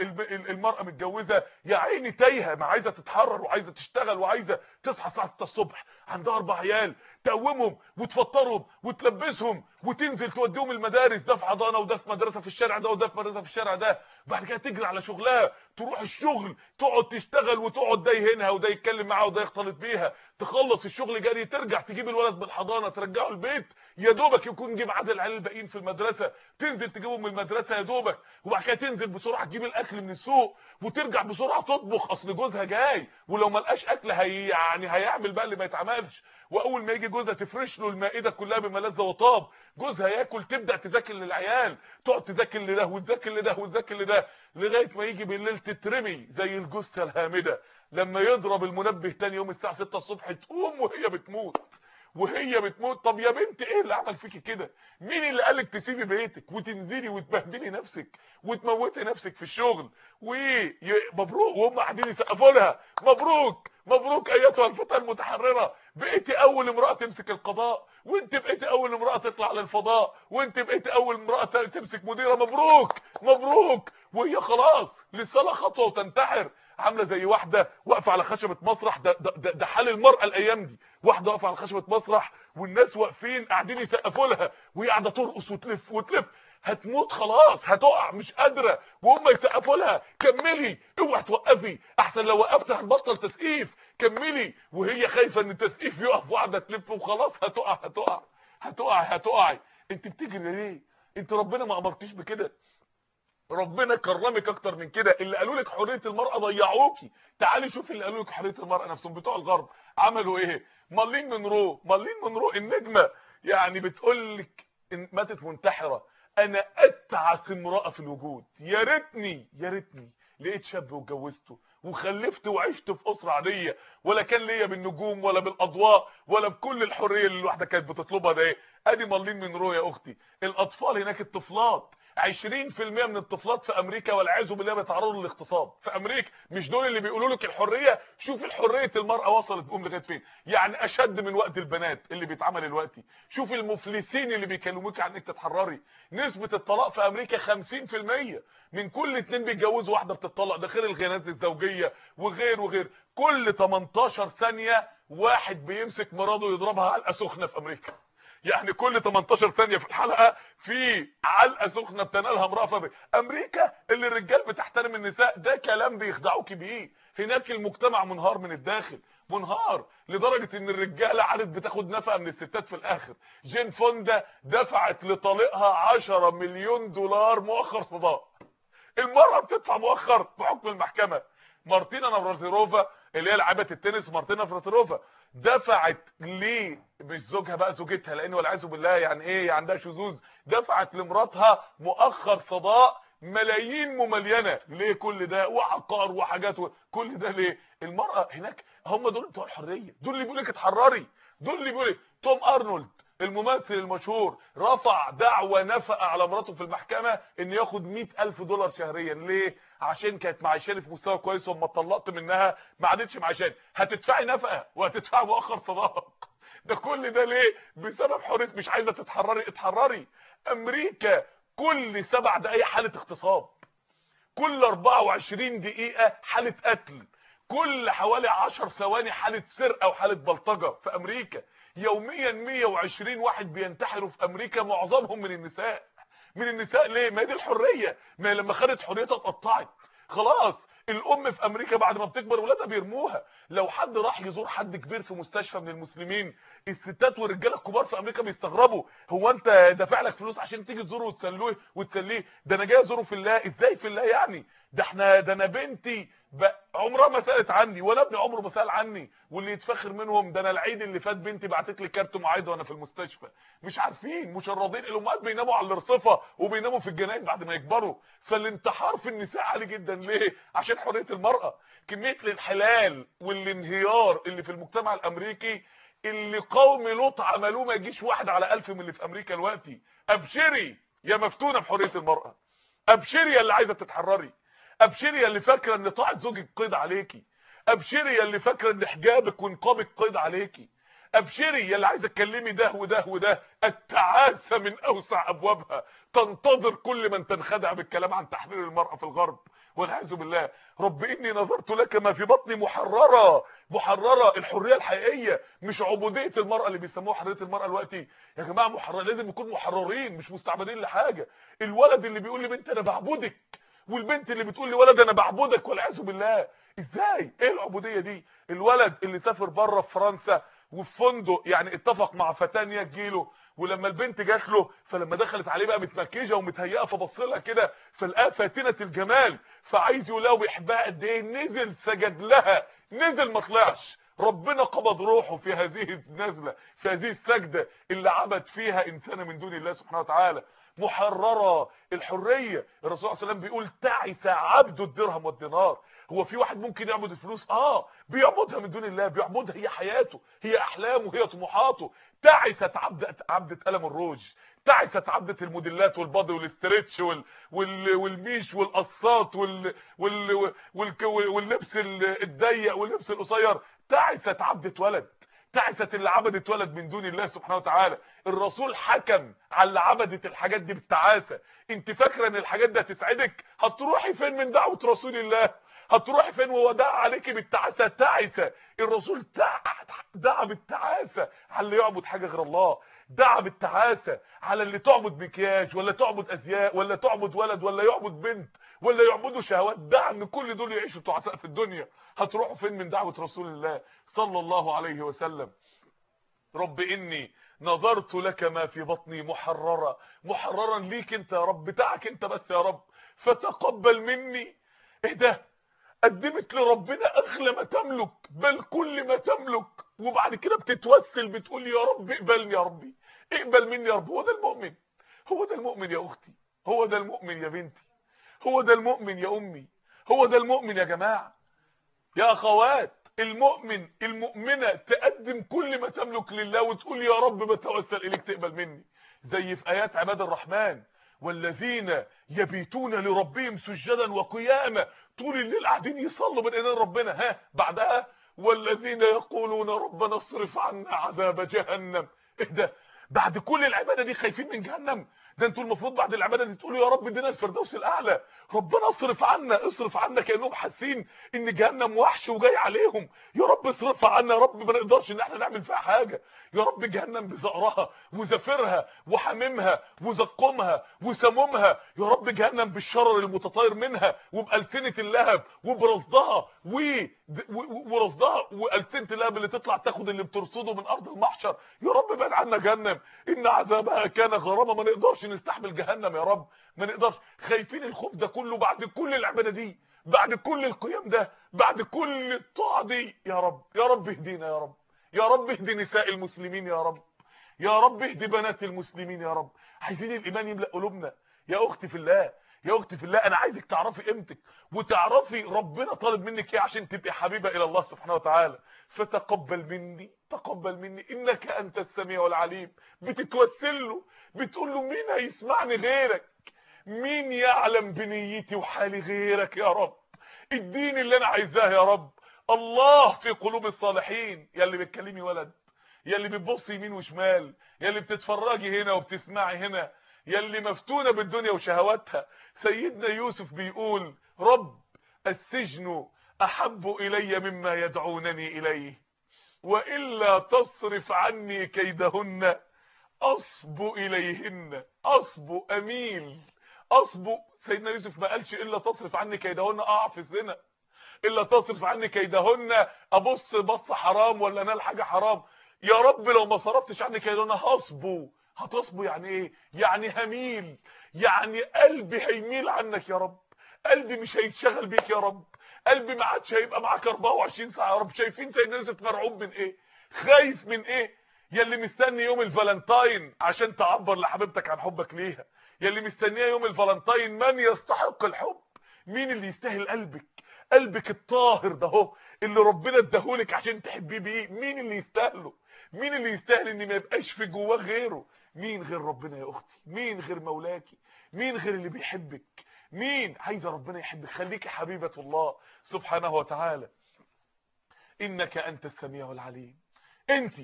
Speaker 1: المراه متجوزه يا عيني تايهه، ما عايزه تتحرر وعايزه تشتغل وعايزه تصحى الساعه 6 الصبح، عندها 4 عيال تقومهم وتفطرهم وتلبسهم وتنزل توديهم المدارس، ده في حضانه وده في مدرسه في الشارع ده وده في مدرسه في الشارع ده، بعد كده تجري على شغلها، تروح الشغل تقعد تشتغل وتقعد ده يهينها وده يتكلم معاها وده يختلط بيها، تخلص الشغل جري ترجع تجيب الولد من الحضانه ترجعه البيت يا دوبك يكون جيب عدد العيال الباقيين في المدرسه، تنزل تجيبهم من المدرسه يا دوبك، وبعد كده تنزل بسرعه تجيب الاكل من السوق وترجع بسرعه تطبخ اصل جوزها جاي، ولو ما لقاش اكل هيعمل بقى اللي ما يتعملش، واول ما يجي جوزها تفرش له المائده كلها بملذ وطاب، جوزها ياكل تبدا تذاكر للعيال، تقعد تذاكر لده وتذاكر لده وتذاكر لده لغايه ما يجي بالليل تترمي زي الجثه الهامده، لما يضرب المنبه تاني يوم الساعه 6 الصبح تقوم وهي بتموت. طب يا بنت ايه اللي عمل فيكي كده؟ مين اللي قالك تسيبي بيتك وتنزلي وتبهدلي نفسك وتموتي نفسك في الشغل مبروك، وهم قاعدين يسقفوا لها مبروك ايتها الفتاه المتحرره، بقيتي اول امراه تمسك القضاء، وانت بقيتي اول امراه تطلع للفضاء، وانت بقيتي اول امراه تمسك مديره. مبروك وهي خلاص للصلاه خطوه وتنتحر، عامله زي واحده واقفه على خشبه مسرح. ده حال المراه الايام دي، واحده واقفه على خشبه مسرح والناس واقفين قاعدين يسقفوا لها وهي قاعده ترقص وتلف هتموت خلاص، هتقع مش قادره، وهم يسقفوا لها كملي اوعي توقفي، احسن لو وقفت هتبطل تسقيف، كملي، وهي خايفه ان التسقيف يقف وقاعده تلف وخلاص هتقعي. انت بتجري ليه؟ انت ربنا ما امرتيش بكده، ربنا كرمك اكتر من كده. اللي قالوا لك حريه المراه ضيعوكي. تعالي شوفي اللي قالوا لك حريه المراه نفسهم بتوع الغرب عملوا ايه. مارلين مونرو النجمه يعني بتقول لك ماتت منتحره، انا اتعس امراه في الوجود، يا ريتني لقيت شاب واتجوزته وخلفت وعشت في اسره عاديه، ولا كان ليا بالنجوم ولا بالاضواء ولا بكل الحريه اللي الواحده كانت بتطلبها ده. ادي مارلين مونرو يا اختي. الاطفال هناك، الطفلات 20% من الطفلات في امريكا والعياذ بالله بيتعرضوا للاغتصاب في امريكا. مش دول اللي بيقولوا لك الحريه؟ شوف الحريه المراه وصلت بهم لغايه فين، يعني اشد من وقت البنات اللي بيتعمل دلوقتي. شوف المفلسين اللي بيكلموك عن انك تتحرري. نسبه الطلاق في امريكا 50%، من كل 2 بيتجوزوا واحده بتطلق، ده غير الخيانات الزوجيه وغير. كل 18 ثانيه واحد بيمسك مراته يضربها علقه سخنه في امريكا. يعني كل 18 ثانيه في الحلقه في علقه سخنه بتنالها امراه في امريكا. اللي الرجال بتحترم النساء ده كلام بيخدعوك بيه. هناك المجتمع منهار من الداخل، منهار لدرجه ان الرجاله عادت بتاخد نفقه من الستات في الاخر. جين فوندا دفعت لطليقها 10 مليون دولار مؤخر صداق. المرأة بتدفع مؤخر بحكم المحكمة. مارتينا نافراتيلوفا اللي هي لاعبة التنس، مارتينا نافراتيلوفا دفعت ليه، مش زوجها بقى، زوجتها، لان والعياذ بالله يعني ايه عندها شذوذ، دفعت لمراتها مؤخر صداق ملايين مملينه. ليه كل ده؟ وعقار وحاجات كل ده ليه؟ المرأة هناك هم دول بتوع الحرية، دول اللي بيقول لك اتحرري، دول اللي بيقول لك. توم ارنولد الممثل المشهور رفع دعوى نفقه على مراته في المحكمه ان ياخد 100,000 دولار شهريا. ليه؟ عشان كانت معيشاني في مستوى كويس، واما اتطلقت منها ما عادتش معيشاني. هتدفعي نفقه وهتدفعي مؤخر صداق. ده كل ده ليه؟ بسبب حريه. مش عايزه تتحرري؟ اتحرري. امريكا كل 7 دقايق حاله اغتصاب، كل 24 دقيقه حاله قتل، كل حوالي 10 ثواني حاله سرقه وحاله بلطجه في امريكا. يوميا 120 واحد بينتحروا في امريكا، معظمهم من النساء. من النساء ليه؟ ما دي الحريه، ما لما خدت حريتها اتقطعت خلاص. الام في امريكا بعد ما بتكبر ولادها بيرموها. لو حد راح يزور حد كبير في مستشفى من المسلمين، الستات والرجاله الكبار في امريكا بيستغربوا، هو انت دافع لك فلوس عشان تيجي تزوره وتسليه؟ ده انا جاي ازوره في الله. ازاي في الله يعني؟ ده انا بنتي عمرها ما سالت عني، ولا ابني عمره ما سال عني، واللي يتفخر منهم ده انا العيد اللي فات بنتي بعتت لي كارت معايده وانا في المستشفى. مش عارفين، مشردين. الامهات بيناموا على الرصفه وبيناموا في الجناين بعد ما يكبروا. فالانتحار في النساء عالي جدا. ليه؟ عشان حريه المراه. كميه الانحلال والانهيار اللي في المجتمع الامريكي اللي قوم لوط عملوه ما يجيش 1 على 1000 من اللي في امريكا دلوقتي. ابشري يا مفتونه بحريه المراه، ابشري يا اللي عايزه تتحرري، ابشري يا اللي فاكره ان طاعه زوجك قيد عليكي، ابشري يا اللي فاكره ان حجابك ونقابك قيد عليكي، ابشري يا اللي عايزه تكلمي ده وده. التعاسه من اوسع ابوابها تنتظر كل من تنخدع بالكلام عن تحرير المراه في الغرب والعياذ بالله. رب اني نظرت لك ما في بطني محرره. الحريه الحقيقيه، مش عبوديه المراه اللي بيسموها حريه المراه دلوقتي. يا جماعه محرر، لازم نكون محررين مش مستعبدين لحاجه. الولد اللي بيقول لبنت انا بعبدك، والبنت اللي بتقول لولد انا بعبدك والعياذ بالله. ازاي؟ ايه العبوديه دي؟ الولد اللي سافر بره في فرنسا وفي فندق، يعني اتفق مع فتاه ان هي تجيله، ولما البنت جات له، فلما دخلت عليه بقى متمكيجه ومتهيئه، فبص لها كده فلقاها فاتنه الجمال، فعايز يقول لها وبيحبها قد ايه، نزل سجد لها، نزل ما طلعش. ربنا قبض روحه في هذه النزله، في هذه السجده اللي عبد فيها انسانه من دون الله سبحانه وتعالى. محرره. الحريه، الرسول صلى الله عليه وسلم بيقول تعس عبد الدرهم والدينار. هو في واحد ممكن يعبد الفلوس؟ بيعبدها من دون الله، بيعبدها، هي حياته، هي احلامه، هي طموحاته. تعست عبدة قلم الروج، تعست عبدة الموديلات والبادي والاسترتش والميش والقصات واللبس الضيق واللبس القصير. تعست عبدة ولد، تعست اللي عبدت ولد من دون الله سبحانه وتعالى. الرسول حكم على اللي عبدت الحاجات دي بالتعاسه. انت فاكره ان الحاجات دي هتسعدك؟ هتروحي فين من دعوه رسول الله؟ هتروحي فين وهو دعا عليكي بالتعاسه؟ تعسه. الرسول دعا بالتعاسه على اللي يعبد حاجه غير الله، دعا بالتعاسة على اللي تعبد مكياج ولا تعبد ازياء ولا تعبد ولد ولا يعبد بنت ولا يعبدوا شهوات. دعا ان كل دول يعيشوا تعساء في الدنيا. هتروحوا فين من دعوة رسول الله صلى الله عليه وسلم؟ رب اني نظرت لك ما في بطني محررا ليك انت يا رب، بتاعك انت بس يا رب، فتقبل مني. ايه ده؟ قدمت لربنا اغلى ما تملك، بل كل ما تملك، وبعد كده بتتوسل بتقول يا رب اقبلني، يا ربي اقبل مني يا رب. هو ده المؤمن، هو ده المؤمن يا اختي، هو ده المؤمن يا بنتي، هو ده المؤمن يا امي، هو ده المؤمن يا جماعه يا اخوات. المؤمنه تقدم كل ما تملك لله وتقول يا رب بتوسل اليك تقبل مني. زي في ايات عباد الرحمن، والذين يبيتون لربهم سجدا وقياما، طول الليل قاعدين يصلوا بين ايدين ربنا. ها بعدها والذين يقولون ربنا اصرف عنا عذاب جهنم. ايه ده؟ بعد كل العباده دي خايفين من جهنم؟ ده انتوا المفروض بعد العباده دي تقولوا يا رب ادينا الفردوس الاعلى، ربنا اصرف عنا، اصرف عنا، كانهم حاسين ان جهنم وحش وجاي عليهم. يا رب اصرفها عنا، يا رب ما نقدرش ان احنا نعمل فيها حاجه. يا رب جهنم بزقرها وزفرها وحميمها وزقمها وسمومها، يا رب جهنم بالشرر المتطاير منها وبألسنة اللهب وبرصدها ورصدها وألسنة اللهب اللي تطلع تاخد اللي بترصده من ارض المحشر. يا رب بعد عنا جهنم، ان عذابها كان غراما. ما نقدرش نستحمل جهنم يا رب، ما نقدرش. خايفين الخوف ده كله بعد كل العباده دي، بعد كل القيام ده، بعد كل الطاعه دي. يا رب يا رب اهدينا يا رب، يا رب اهدي نساء المسلمين يا رب، يا رب اهدي بنات المسلمين يا رب. عايزين الايمان يملأ قلوبنا. يا اختي في الله، يا اختي في الله، انا عايزك تعرفي قيمتك وتعرفي ربنا طالب منك ايه عشان تبقي حبيبه الى الله سبحانه وتعالى. فتقبل مني، تقبل مني انك انت السميع العليم. بتتوسل له، بتقول له مين هيسمعني غيرك، مين يعلم بنيتي وحالي غيرك يا رب، اديني اللي انا عايزاه يا رب. الله في قلوب الصالحين. يا اللي بتكلمي ولد، يا اللي بتبصي يمين وشمال، يا اللي بتتفرجي هنا وبتسمعي هنا، يا اللي مفتونه بالدنيا وشهواتها. سيدنا يوسف بيقول رب السجن احب الي مما يدعونني اليه، والا تصرف عني كيدهن اصب اليهن. اصب اميل، اصب. سيدنا يوسف ما قالش الا تصرف عني كيدهن اقع في الزنا، الا تصرف عني كيدهن ابص بص حرام ولا انال حاجه حرام. يا رب لو ما صرفتش عني كيدهن هصبو. هتصبو يعني ايه؟ يعني هميل، يعني قلبي هيميل عنك يا رب، قلبي مش هيتشغل بيك يا رب، قلبي ما عادش هيبقى معاك 24 ساعه يا رب. شايفين سيدنا يوسف مرعوب من ايه؟ خايف من ايه؟ يا اللي مستني يوم الفالنتاين عشان تعبر لحبيبتك عن حبك ليها، يا اللي مستنيه يوم الفالنتاين من يستحق الحب، مين اللي يستاهل قلبك، قلبك الطاهر ده هو اللي ربنا اداهولك عشان تحبيه بيه، مين اللي يستاهله؟ مين اللي يستاهل ان ما يبقاش في جواه غيره؟ مين غير ربنا يا اختي؟ مين غير مولاكي؟ مين غير اللي بيحبك؟ مين؟ عايزه ربنا يحبك، خليكي حبيبه الله سبحانه وتعالى. انك انت السميع العليم. انت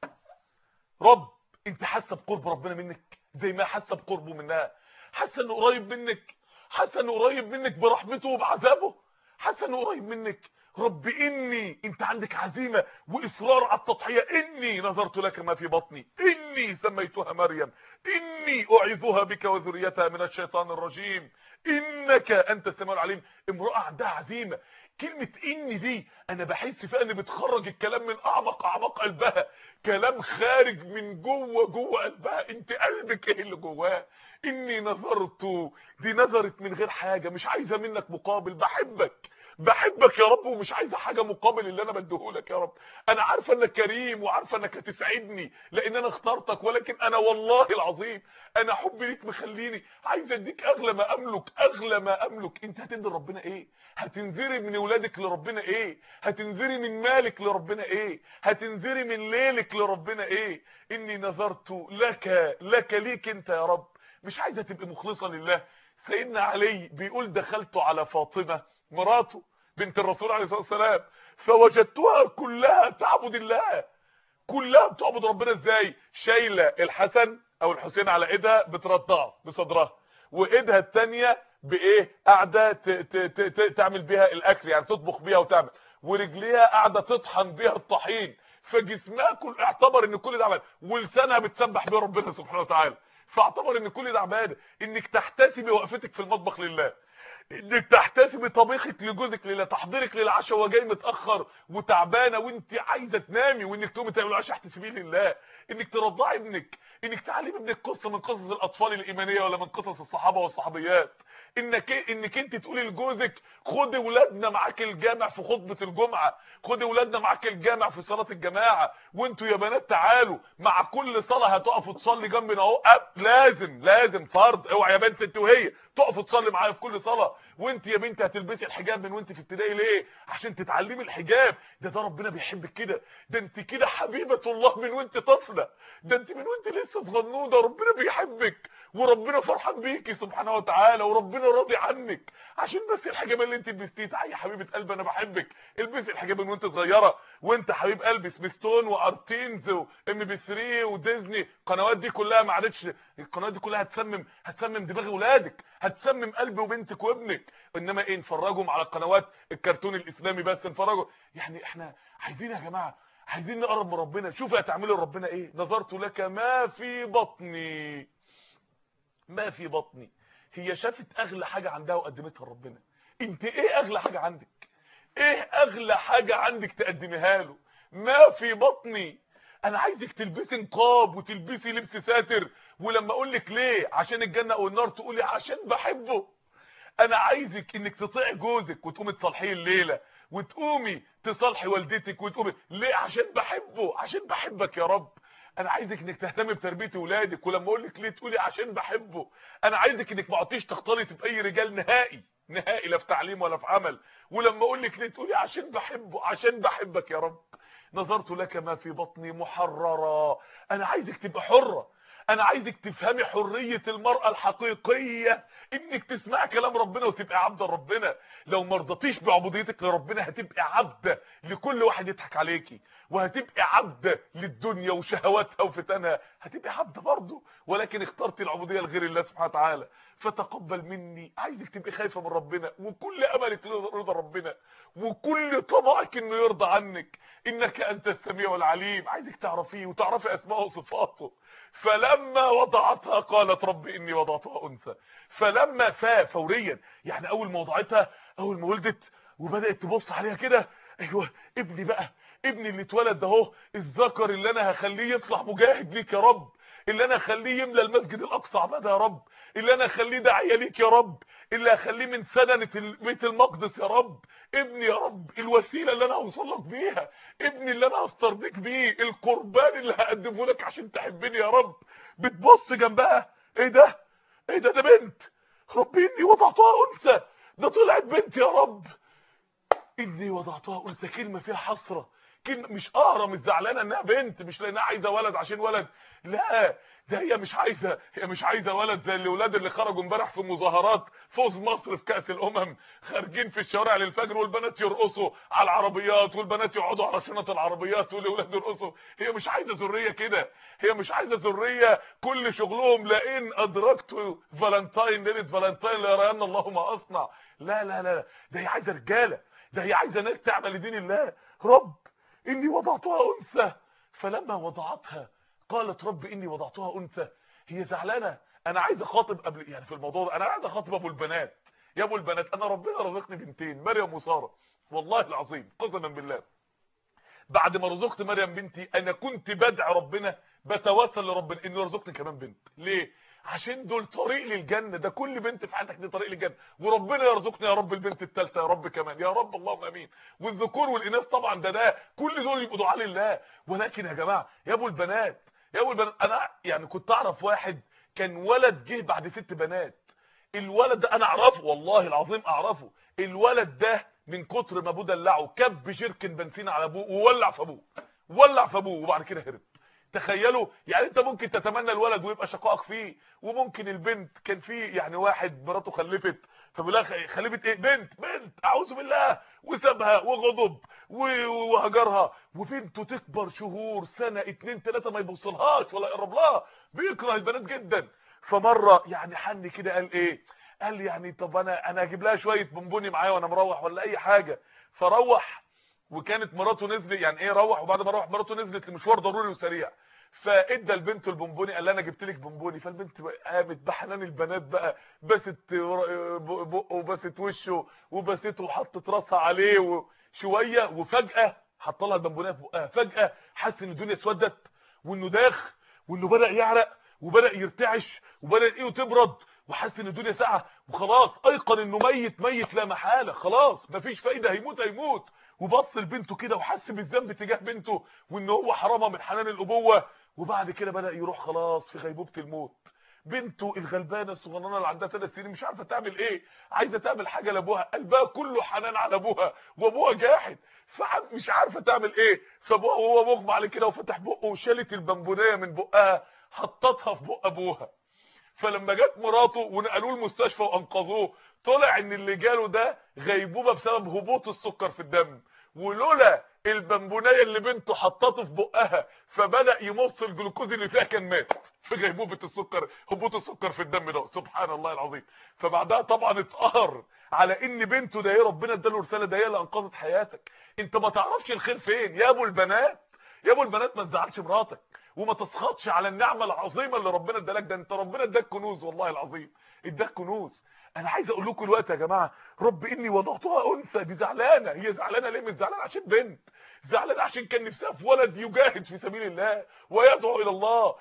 Speaker 1: رب، انت حاسه بقرب ربنا منك زي ما حاسه بقربه منها؟ حاسه انه قريب منك؟ حاسه انه قريب منك برحمته وبعذابه؟ حاسه انه قريب منك؟ رب اني، انت عندك عزيمه واصرار على التضحيه. اني نظرت لك ما في بطني، اني سميتها مريم، اني اعيذها بك وذريتها من الشيطان الرجيم، انك انت السميع العليم. امراه عندها عزيمه. كلمه اني دي انا بحس فيها ان بتخرج الكلام من اعمق اعماق قلبها، كلام خارج من جوه قلبها. انت قلبك ايه اللي جواه؟ اني نظرت، دي نظرت من غير حاجه، مش عايزه منك مقابل. بحبك يا رب ومش عايزه حاجه مقابل اللي انا بديهولك يا رب. انا عارفه انك كريم وعارفه انك هتسعدني لان انا اخترتك، ولكن انا والله العظيم انا حبي ليك مخليني عايز اديك اغلى ما املك، اغلى ما املك. انت هتدي لربنا ايه؟ هتنذري من ولادك لربنا ايه؟ هتنذري من مالك لربنا ايه؟ هتنذري من ليلك لربنا ايه؟ اني نذرت لك ليك انت يا رب. مش عايزه تبقي مخلصه لله. سيدنا علي بيقول دخلت على فاطمه مراته بنت الرسول عليه الصلاه والسلام فوجدتها كلها تعبد الله، كلها بتعبد ربنا. ازاي؟ شايله الحسن او الحسين على ايدها بترضعه بصدرها، وايدها الثانيه بايه؟ قاعده تعمل بيها الاكل، يعني تطبخ بيها وتعمل، ورجليها قاعده تطحن بيها الطحين. فجسمها كل اعتبر ان كل ده عباده، ولسانها بتسبح بيه ربنا سبحانه وتعالى، فاعتبر ان كل ده عباده. انك تحتسبي وقفتك في المطبخ لله، انك تحتسبي طبيخك لجوزك لله، تحضيرك للعشاء وهو جاي متاخر وتعبانه وانت عايزه تنامي، وانك تقومي تعملي العشاء احتسبيه لله، انك ترضعي ابنك، انك تعلمي ابنك قصه من قصص الاطفال الايمانيه ولا من قصص الصحابه والصحابيات، انك انت تقولي لجوزك خدي ولادنا معاك الجامع في خطبه الجمعه، خدي ولادنا معاك الجامع في صلاه الجماعه، وانتوا يا بنات تعالوا مع كل صلاه هتقفوا تصلي جنبنا اهو، لازم فرض، اوعى يا بنت انت وهي تقفوا تصلي معايا في كل صلاه، وانت يا بنت هتلبسي الحجاب من وانت في ابتدائي ليه؟ عشان تتعلمي الحجاب، ده ربنا بيحبك كده، ده انت كده حبيبه الله من وانت طفله، ده انت من وانت لسه صغنونه ربنا بيحبك، وربنا فرحان بيكي سبحانه وتعالى، وربنا راضي عنك، عشان بس الحجاب اللي انت لبستيه. يا حبيبه قلبي انا بحبك، البسي الحجاب من وانت صغيره، وانت حبيب قلبي سبيستون وارتينز وام بي 3 وديزني، القنوات دي كلها ما عادتش، القنوات دي كلها هتسمم دماغ اولادك، هتسمم قلب وبنتك وابنك، انما ايه نفرجهم على قنوات الكرتون الاسلامي بس، نفرجوا. يعني احنا عايزين يا جماعه، عايزين نقرب من ربنا. شوفي هتعملي لربنا ايه، نظرت لك ما في بطني، ما في بطني. هي شافت اغلى حاجه عندها وقدمتها لربنا. انت ايه اغلى حاجه عندك؟ ايه اغلى حاجه عندك تقدميها له؟ ما في بطني. انا عايزك تلبسي نقاب وتلبسي لبس ساتر، ولما اقول لك ليه عشان الجنه او النار تقولي عشان بحبه. انا عايزك انك تطيعي جوزك وتقومي تصالحيه الليله، وتقومي تصالحي والدتك وتقومي ليه؟ عشان بحبه، عشان بحبك يا رب. انا عايزك انك تهتمي بتربيه اولادك، ولما اقول لك ليه تقولي عشان بحبه. انا عايزك انك ما عدتيش تختلطي باي رجال نهائي نهائي، لا في تعليم ولا في عمل، ولما اقول لك ليه تقولي عشان بحبه، عشان بحبك يا رب. نظرت لك ما في بطني محررا. انا عايزك تبقى حره، انا عايزك تفهمي حريه المراه الحقيقيه، انك تسمعي كلام ربنا وتبقى عبده لربنا. لو ما رضيتيش بعبوديتك لربنا هتبقى عبده لكل واحد يضحك عليكي، وهتبقى عبده للدنيا وشهواتها وفتنها، هتبقى عبده برضه، ولكن اخترتي العبوديه لغير الله سبحانه وتعالى. فتقبل مني. عايزك تبقي خايفه من ربنا، وكل املك رضا ربنا، وكل طمعك انه يرضى عنك، انك انت السميع العليم. عايزك تعرفيه وتعرفي اسماءه وصفاته. فلما وضعتها قالت رب اني وضعتها انثى. فلما فوريا، يعني اول ما وضعتها، اول ما ولدت وبدات تبص عليها كده، ايوه ابني بقى، ابني اللي اتولد ده اهو، الذكر اللي انا هخليه يطلع مجاهد ليك يا رب، اللي انا هخليه يملى المسجد الاقصى عباده يا رب، اللي انا هخليه داعيه ليك يا رب، اللي هخليه من سننه بيت المقدس يا رب. ابني يا رب، الوسيله اللي انا هوصل لك بيها، ابني اللي انا هسترضيك بيه، القربان اللي هقدمه لك عشان تحبني يا رب. بتبص جنبها، ايه ده؟ ايه ده بنت. ربي اني وضعتها انثى، ده طلعت بنت يا رب. اني وضعتها انثى، كلمه فيها حسره، كلمه مش قهره، مش زعلانه انها بنت، مش لانها عايزه ولد عشان ولد، لا، ده هي مش عايزه ولد زي الاولاد اللي خرجوا امبارح في مظاهرات فوز مصر في كاس الامم، خارجين في الشوارع للفجر والبنات يرقصوا على العربيات، والبنات يقعدوا على شنط العربيات والاولاد يرقصوا. هي مش عايزه ذريه كده، هي مش عايزه ذريه كل شغلهم لئن ادركت فالنتاين، ليله فالنتاين ليرين الله ما اصنع. لا لا لا، ده هي عايزه رجاله، ده هي عايزه ناس تعمل لدين الله. رب اني وضعتها انثى. فلما وضعتها قالت رب اني وضعتها انثى. هي زعلانه. انا عايز اخاطب قبل يعني في الموضوع ده، انا عايز اخاطب ابو البنات. يا ابو البنات، انا ربنا رزقني بنتين، مريم وساره، والله العظيم قسما بالله بعد ما رزقت مريم بنتي انا كنت بدعي ربنا، بتوسل لربنا انه يرزقني كمان بنت. ليه؟ عشان دول طريق للجنه، ده كل بنت في حياتك دي طريق للجنه، وربنا يرزقني يا رب البنت الثالثه يا رب كمان، يا رب اللهم امين. والذكور والاناث طبعا ده كل دول يبقوا دعاء لله. ولكن يا جماعه، يا ابو البنات، يا ابو البنات، انا يعني كنت اعرف واحد كان ولد جه بعد 6 بنات. الولد ده انا اعرفه، والله العظيم اعرفه. الولد ده من كتر ما ابوه دلعه كب شركن بنزين على ابوه وولع في ابوه، ولع في ابوه وبعد كده هرب. تخيلوا يعني، انت ممكن تتمنى الولد ويبقى شقائك فيه، وممكن البنت كان فيه يعني واحد مراته خلفت، فبيقول خلفت ايه؟ بنت اعوذ بالله، وسابها وغضب وهجرها، وبنته تكبر شهور سنه 2 3 ما يبصلهاش ولا يقرب لها، بيكره البنات جدا. فمره يعني حني كده قال ايه؟ قال يعني طب انا اجيب لها شويه بونبوني معايا وانا مروح ولا اي حاجه. فروح وكانت مراته نزلت يعني ايه روح، وبعد ما روح مراته نزلت لمشوار ضروري وسريع، فادى البنت البونبوني، قال لها انا جبت لك بونبوني. فالبنت قامت بحنان البنات بقى بست بقه وبست وشه وبسته وحطت راسها عليه شويه، وفجاه حط لها البونبونيه في بقها. فجاه حس ان الدنيا اسودت وانه داخ وانه بدا يعرق وبدا يرتعش وبدا ايده تبرد وحس ان الدنيا ساقعه وخلاص ايقن انه ميت لا محاله، خلاص مفيش فايده، هيموت. وبص لبنته كده وحس بالذنب تجاه بنته وان هو حرمها من حنان الابوه، وبعد كده بدا يروح خلاص في غيبوبه الموت. بنته الغلبانه الصغننه اللي عندها 3 سنين مش عارفه تعمل ايه، عايزه تعمل حاجه لابوها، قلبها كله حنان على ابوها وابوها جاحد، فمش عارفه تعمل ايه. فابوها وهو مغمى عليه كده وفتح بقه وشالت البونبونيه من بقها حطتها في بق ابوها. فلما جت مراته ونقلوه المستشفى وانقذوه، طلع ان اللي جاله ده غيبوبه بسبب هبوط السكر في الدم، ولولا البونبونيه اللي بنته حطته في بقها فبدا يمص الجلوكوز اللي فيها كان مات في غيبوبه السكر، هبوط السكر في الدم ده. سبحان الله العظيم. فبعدها طبعا اتقهر على ان بنته ده ايه، ربنا اداله رساله، ده هي اللي انقذت حياتك. انت ما تعرفش الخير فين يا ابو البنات، يا ابو البنات ما تزعلش مراتك وما تسخطش على النعمه العظيمه اللي ربنا ادالك، ده انت ربنا اداك كنوز، والله العظيم اداك كنوز. انا عايز اقول لكم الوقت يا جماعه، رب اني وضعتها انثى، دي زعلانه، هي زعلانه ليه؟ مش زعلانه عشان بنت، زعلانه عشان كان نفسها في ولد يجاهد في سبيل الله ويدعو الى الله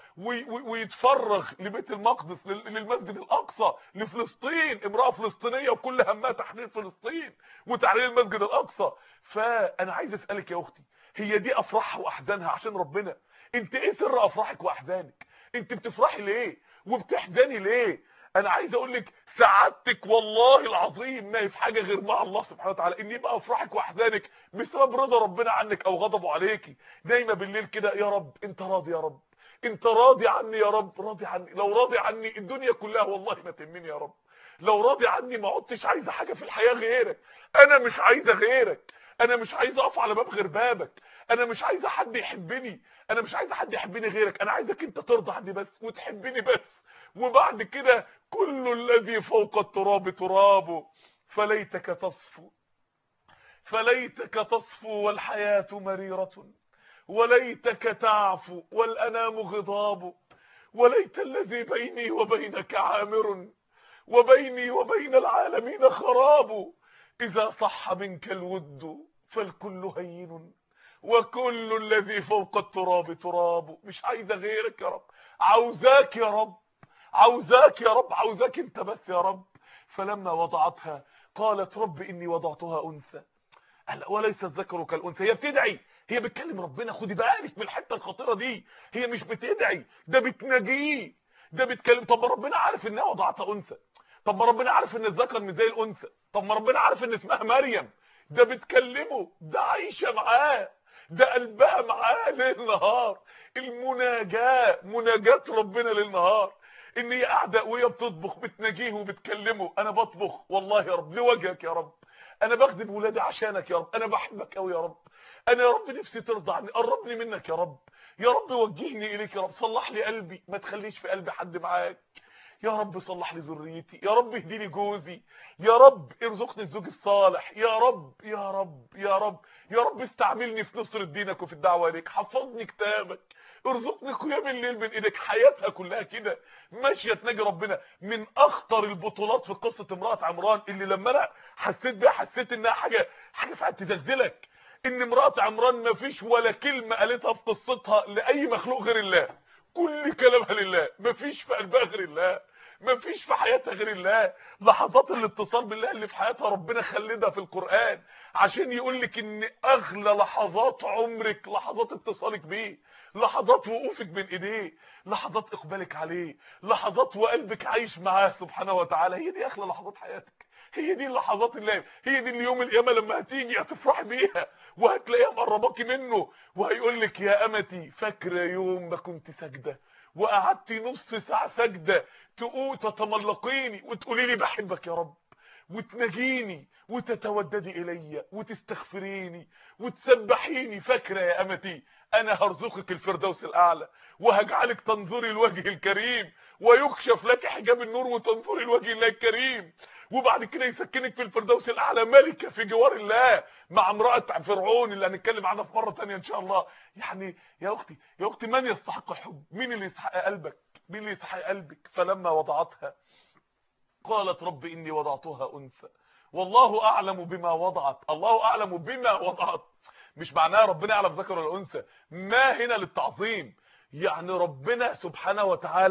Speaker 1: ويتفرغ لبيت المقدس، للمسجد الاقصى، لفلسطين، امراه فلسطينيه وكل همها تحرير فلسطين وتحرير المسجد الاقصى. فانا عايز اسالك يا اختي، هي دي افراحها واحزانها عشان ربنا؟ انت ايه سر افراحك واحزانك؟ انت بتفرحي ليه وبتحزني ليه؟ انا عايز اقول لك سعادتك والله العظيم ما هي في حاجه غير مع الله سبحانه وتعالى، ان يبقى افراحك واحزانك بسبب رضا ربنا عنك او غضبه عليكي. نايمه بالليل كده، يا رب انت راضي، يا رب انت راضي عني، يا رب راضي عني، لو راضي عني الدنيا كلها والله ما تهمني يا رب، لو راضي عني ما عدتش عايزه حاجه في الحياه غيرك، انا مش عايزه غيرك، انا مش عايزه اقف على باب غير بابك، انا مش عايزه حد يحبني، انا مش عايزه حد يحبني غيرك، انا عايزك انت ترضى عني بس وتحبني بس، وبعد كده كل الذي فوق التراب تراب، فليتك تصفو، فليتك تصفو والحياة مريرة، وليتك تعفو والأنام غضاب، وليت الذي بيني وبينك عامر، وبيني وبين العالمين خراب، إذا صح منك الود فالكل هين، وكل الذي فوق التراب تراب. مش عايزة غيرك يا رب، عاوزاك يا رب، عاوزاك يا رب، عاوزاك انت بس يا رب. فلما وضعتها قالت رب إني وضعتها أنثى وليس الذكر كالأنثى. هي بتدعي، هي بتكلم ربنا، خدي بالك من الحته الخطيره دي، هي مش بتدعي، ده بتناجيه، ده بتكلم. طب ما ربنا عارف انها وضعتها انثى، طب ما ربنا عارف ان الذكر مش زي الانثى، طب ما ربنا عارف ان اسمها مريم، ده بتكلمه، ده عايشه معاه، ده قلبها معاه ليل نهار. المناجاه، مناجاه ربنا ليل نهار، ان هي قاعده وهي بتطبخ بتناجيه وبتكلمه، انا بطبخ والله يا رب لوجهك يا رب، انا بخدم ولادي عشانك يا رب، انا بحبك قوي يا رب، انا يا رب نفسي ترضى عني، قربني منك يا رب، يا رب وجهني اليك يا رب، صلح لي قلبي، ما تخليش في قلبي حد معاك يا رب، صلح لي ذريتي يا رب، اهدي لي جوزي يا رب، ارزقني الزوج الصالح يا رب يا رب يا رب يا رب، استعملني في نصر دينك وفي الدعوه اليك، حفظني كتابك، ارزقني قيام الليل من ايدك. حياتها كلها كده ماشيه تناجي ربنا. من اخطر البطولات في قصه امراه عمران اللي لما انا حسيت بيها حسيت انها حاجه فعلا تزلزلك، ان امراه عمران ما فيش ولا كلمه قالتها في قصتها لاي مخلوق غير الله، كل كلامها لله، ما فيش في قلبها غير الله، ما فيش في حياتها غير الله. لحظات الاتصال بالله اللي في حياتها ربنا خلدها في القرآن عشان يقول لك ان اغلى لحظات عمرك لحظات اتصالك بيه، لحظات وقوفك بين ايديه، لحظات اقبالك عليه، لحظات وقلبك عايش معاه سبحانه وتعالى. هي دي اغلى لحظات حياتك، هي دي اللحظات اللي هي دي اللي يوم القيامه لما هتيجي هتفرح بيها وهتلاقيها مقرباكي منه، وهيقول لك يا امتي فاكره يوم ما كنت ساجده وقعدتي نص ساعه ساجده تقول تتملقيني وتقولي لي بحبك يا رب، وتناجيني وتتوددي الي وتستغفريني وتسبحيني. فاكره يا امتي انا هرزقك الفردوس الاعلى وهجعلك تنظري الوجه الكريم ويكشف لك حجاب النور وتنظري الوجه الله الكريم، وبعد كده يسكنك في الفردوس الاعلى ملكه في جوار الله مع امراه فرعون اللي هنتكلم عنها في مره ثانيه ان شاء الله. يعني يا اختي من يستحق الحب؟ مين اللي يستحق قلبك؟ مين اللي يستحق قلبك؟ فلما وضعتها قالت رب اني وضعتها انثى والله اعلم بما وضعت. الله اعلم بما وضعت مش معناها ربنا يعلم ذكر ولا انثى، ما هنا للتعظيم. يعني ربنا سبحانه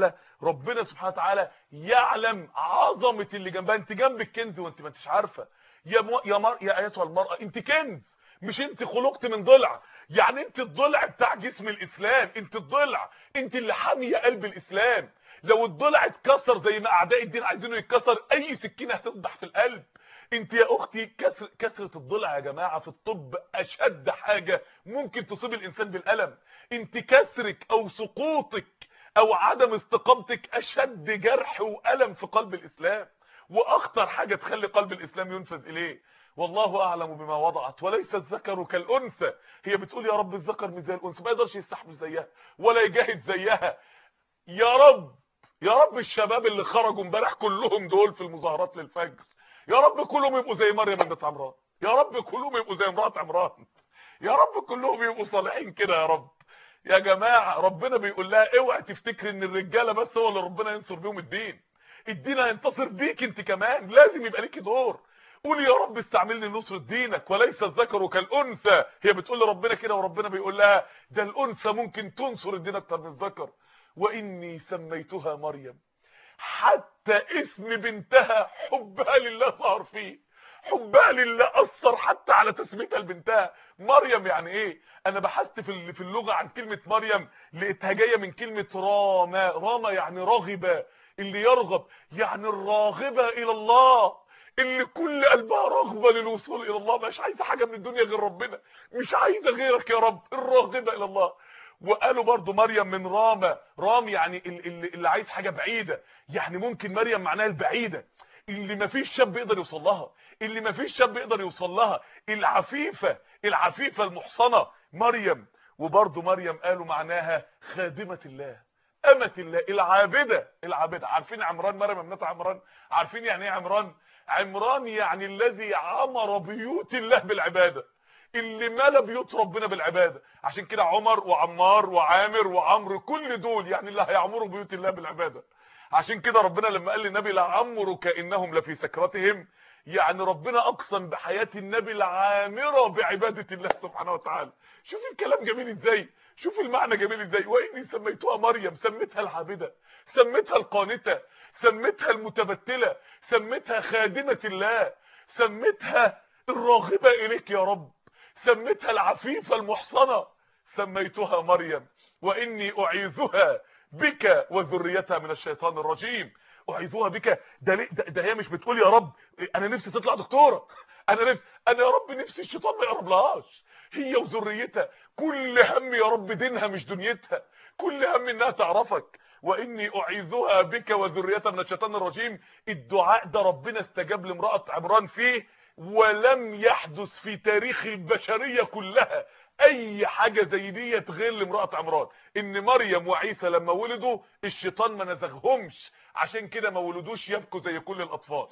Speaker 1: وتعالى يعلم عظمه اللي جنبها. انت جنبك كنز وانت ما انتش عارفه. يا ايتها المراه انت كنز، مش انت خلقت من ضلع. يعني انت الضلع بتاع جسم الاسلام، انت الضلع، انت اللي حاميه قلب الاسلام. لو الضلع اتكسر زي ما اعداء الدين عايزينه يتكسر، اي سكينه هتذبح في القلب. انت يا اختي كسرة الضلع يا جماعه في الطب اشد حاجه ممكن تصيب الانسان بالالم. انت كسرك او سقوطك او عدم استقامتك اشد جرح والم في قلب الاسلام، واخطر حاجه تخلي قلب الاسلام ينفذ اليه. والله اعلم بما وضعت وليس الذكر كالانثى. هي بتقول يا رب الذكر مش زي الانثى، ما يقدرش يستحمل زيها ولا يجاهد زيها. يا رب الشباب اللي خرجوا امبارح كلهم دول في المظاهرات للفجر، يا رب كلهم يبقوا زي مريم بنت عمران، يا رب كلهم يبقوا زي امراه عمران، يا رب كلهم يبقوا صالحين كده يا رب. يا جماعه ربنا بيقول لها اوعي تفتكري ان الرجاله بس هو اللي ربنا ينصر بيهم الدين هينتصر بيك انت كمان، لازم يبقى ليكي دور. قولي يا رب استعملني لنصرة دينك وليس الذكر كالانثى. هي بتقول لربنا كده وربنا بيقول لها ده الانثى ممكن تنصر الدين اكتر من الذكر. واني سميتها مريم، حتى اسم بنتها حبها لله ظهر فيه، حبها لله اثر حتى على تسميتها لبنتها مريم. يعني ايه؟ انا بحثت في اللغه عن كلمه مريم لقيتها جايه من كلمه راما يعني راغبه، اللي يرغب، يعني الراغبه الى الله، اللي كل قلبها رغبه للوصول الى الله، مش عايزه حاجه من الدنيا غير ربنا، مش عايزه غيرك يا رب، الراغبه الى الله. وقالوا برضو مريم من رام يعني اللي عايز حاجه بعيده، يعني ممكن مريم معناها البعيده اللي مفيش شاب يقدر يوصل لها، اللي مفيش شاب يقدر يوصل لها، العفيفه المحصنه مريم. وبرضو مريم قالوا معناها خادمه الله، امه الله، العابده. عارفين عمران، مريم ابنه عمران، عارفين يعني ايه عمران يعني الذي عمر بيوت الله بالعباده، اللي ملا بيوت ربنا بالعباده. عشان كده عمر وعمار وعامر وعمرو كل دول يعني اللي هيعمروا بيوت الله بالعباده. عشان كده ربنا لما قال للنبي لعمرك انهم لفي سكرتهم، يعني ربنا اقسم بحياه النبي العامره بعباده الله سبحانه وتعالى. شوف الكلام جميل ازاي، شوف المعنى جميل ازاي. واني سميتها مريم، سميتها العابده، سميتها القانته، سميتها المتبتله، سميتها خادمه الله، سميتها الراغبه اليك يا رب، سميتها العفيفه المحصنه، سميتها مريم. واني اعيذها بك وذريتها من الشيطان الرجيم. اعيذها بك، ده هي مش بتقول يا رب انا نفسي تطلع دكتوره، انا يا رب نفسي الشيطان ما يقربلهاش، هي وذريتها كل هم يا رب دينها مش دنيتها، كل هم انها تعرفك. واني اعيذها بك وذريتها من الشيطان الرجيم. الدعاء ده ربنا استجاب لامراه عمران فيه، ولم يحدث في تاريخ البشريه كلها اي حاجه زي ديت غير لامراه عمران. ان مريم وعيسى لما ولدوا الشيطان ما نزغهمش، عشان كده ما ولدوش يبكوا زي كل الاطفال.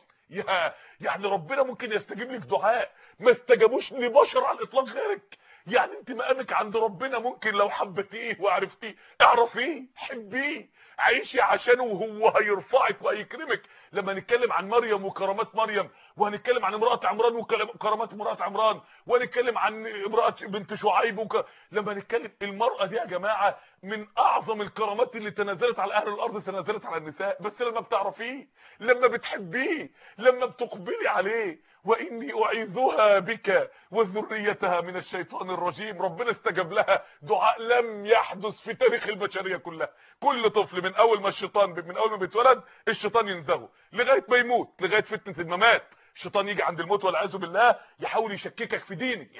Speaker 1: يعني ربنا ممكن يستجيب لك دعاء ما استجابوش لبشر على الاطلاق غيرك. يعني انت مقامك عند ربنا ممكن لو حبتيه وعرفتيه، اعرفيه، حبيه، عيشي عشانه وهو هيرفعك وهيكرمك. لما نتكلم عن مريم وكرامات مريم، وهنتكلم عن امراه عمران وكرامات امراه عمران، وهنتكلم عن امراه بنت شعيب لما نتكلم المراه دي يا جماعه من اعظم الكرامات اللي تنزلت على اهل الارض، تنزلت على النساء. بس لما بتعرفيه، لما بتحبيه، لما بتقبلي عليه. واني اعيذها بك وذريتها من الشيطان الرجيم. ربنا استجاب لها دعاء لم يحدث في تاريخ البشريه كلها. كل طفل من اول ما بيتولد الشيطان ينزغه لغايه ما يموت، لغايه فتنه الممات، الشيطان يجي عند الموت والعياذ بالله يحاول يشككك في دينك،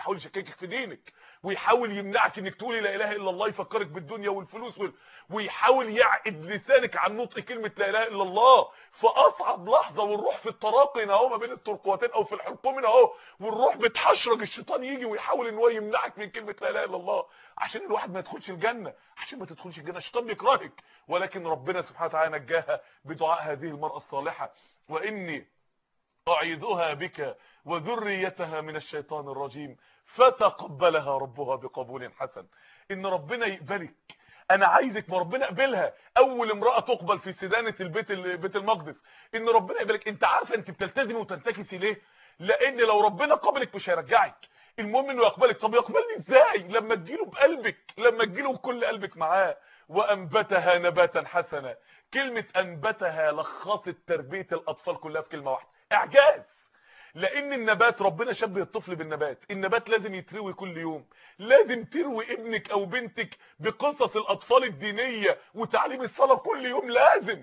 Speaker 1: ويحاول يمنعك انك تقولي لا اله الا الله، يفكرك بالدنيا والفلوس ويحاول يعقد لسانك عن نطق كلمه لا اله الا الله في اصعب لحظه، والروح في التراقي اهو ما بين الترقوتين او في الحلقوم اهو، والروح بتحشرج، الشيطان يجي ويحاول ان هو يمنعك من كلمه لا اله الا الله عشان الواحد ما يدخلش الجنه. عشان ما تدخلش الجنه الشيطان بيكرهك، ولكن ربنا سبحانه وتعالى نجاها بدعاء هذه المراه الصالحه: واني أعيذها بك وذريتها من الشيطان الرجيم فتقبلها ربها بقبول حسن. ان ربنا يقبلك، انا عايزك، ما ربنا قبلها، اول امرأة تقبل في سدانة بيت المقدس، ان ربنا يقبلك. انت عارفة انت بتلتزمي وتنتكسي ليه؟ لان لو ربنا قبلك مش هيرجعك، المهم انه يقبلك. طب يقبلني ازاي؟ لما تجيله بقلبك، لما تجيله بكل قلبك معاه. وانبتها نباتا حسنا. كلمة انبتها لخصت تربية الاطفال كلها في كلمة واحدة: اعجاز. لان النبات ربنا شبه الطفل بالنبات، النبات لازم يتروي كل يوم، لازم تروي ابنك او بنتك بقصص الاطفال الدينية وتعليم الصلاة كل يوم لازم.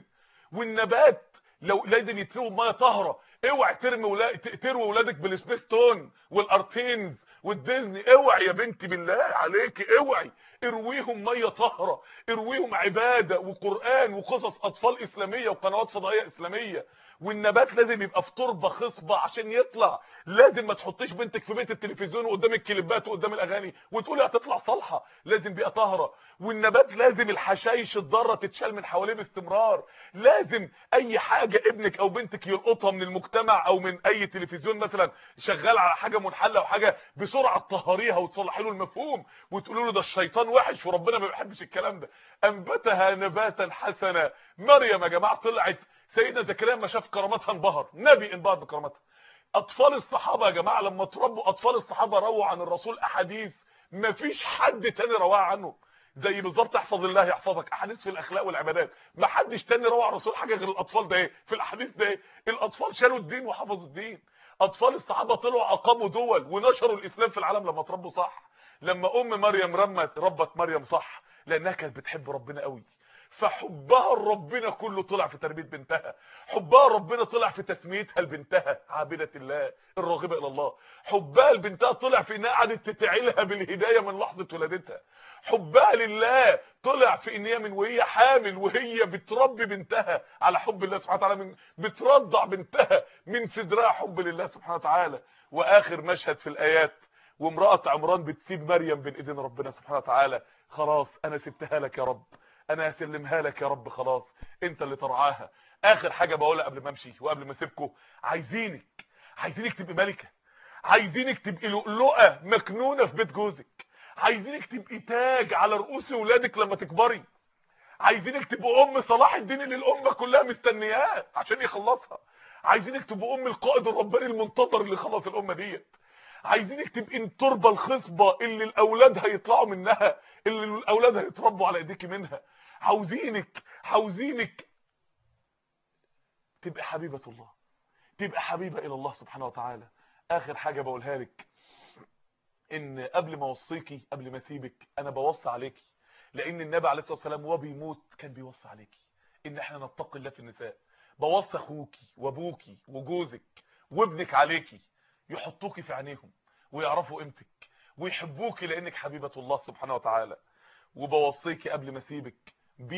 Speaker 1: والنبات لو لازم يتروي بميه طاهره، اوعي تروي ولادك بالسبيستون والارتينز والديزني، اوعي يا بنتي بالله عليكي اوعي، ارويهم ميه طاهره، ارويهم عباده وقران وقصص اطفال اسلاميه وقنوات فضائيه اسلاميه. والنبات لازم يبقى في تربه خصبه عشان يطلع، لازم ما تحطيش بنتك في بيت التلفزيون وقدام الكليبات وقدام الاغاني وتقولي هتطلع صالحه، لازم بيئه طاهره. والنبات لازم الحشائش الضاره تتشال من حواليه باستمرار، لازم اي حاجه ابنك او بنتك يلقطها من المجتمع او من اي تلفزيون مثلا شغال على حاجه منحله او حاجه بسرعه تطهريها وتصلحي له المفهوم وتقولوا له ده الشيطان وحش وربنا ما بيحبش الكلام ده. انبتها نباتا حسنا. مريم يا جماعه طلعت، سيدنا زكريا لما شاف كرامتها انبهر، نبي انبهر بكرامتها. اطفال الصحابه يا جماعه لما تربوا اطفال الصحابه رووا عن الرسول احاديث مفيش حد تاني رواها عنه، زي بالظبط احفظ الله يحفظك، احاديث في الاخلاق والعبادات ما حدش تاني روى عن الرسول حاجه غير الاطفال ده. ايه في الاحاديث ده؟ ايه؟ الاطفال شالوا الدين وحفظوا الدين. اطفال الصحابه طلعوا اقاموا دول ونشروا الاسلام في العالم لما تربوا صح. لما مريم ربت مريم صح لانها كانت بتحب ربنا قوي، فحبها لربنا كله طلع في تربيه بنتها، حبها لربنا طلع في تسميتها لبنتها عابده الله الراغبه الى الله، حبها لبنتها طلع في انها قعدت تدعي لها بالهدايه من لحظه ولادتها، حبها لله طلع في ان هي من وهي حامل وهي بتربي بنتها على حب الله سبحانه وتعالى، بترضع بنتها من صدرها حب لله سبحانه وتعالى. واخر مشهد في الايات وامراه عمران بتسيب مريم بين ايدين ربنا سبحانه وتعالى، خلاص انا سبتها لك يا رب، انا هسلمها لك يا رب، خلاص انت اللي ترعاها. اخر حاجه بقولها قبل ما امشي وقبل ما اسيبكم، عايزينك تبقي ملكه، عايزينك تبقي لؤلؤه مكنونه في بيت جوزك، عايزينك تبقي تاج على رؤوس اولادك لما تكبري، عايزينك تبقى ام صلاح الدين اللي الامه كلها مستنياه عشان يخلصها، عايزينك تبقى ام القائد الرباني المنتظر اللي خلص الامه ديت، عايزينك تبقي التربه الخصبه اللي الاولاد هيطلعوا منها، اللي الاولاد هيتربوا على ايديكي منها. عاوزينك تبقى حبيبه الله، تبقى حبيبه الى الله سبحانه وتعالى. اخر حاجه بقولها لك ان قبل ما اوصيكي قبل ما اسيبك انا بوصي عليكي، لان النبي عليه الصلاه والسلام وهو بيموت كان بيوصي عليكي ان احنا نتقي الله في النساء. بوصي اخوكي وابوكي وجوزك وابنك عليكي يحطوكي في عينيهم ويعرفوا قيمتك ويحبوكي لانك حبيبه الله سبحانه وتعالى. وبوصيكي قبل ما اسيبك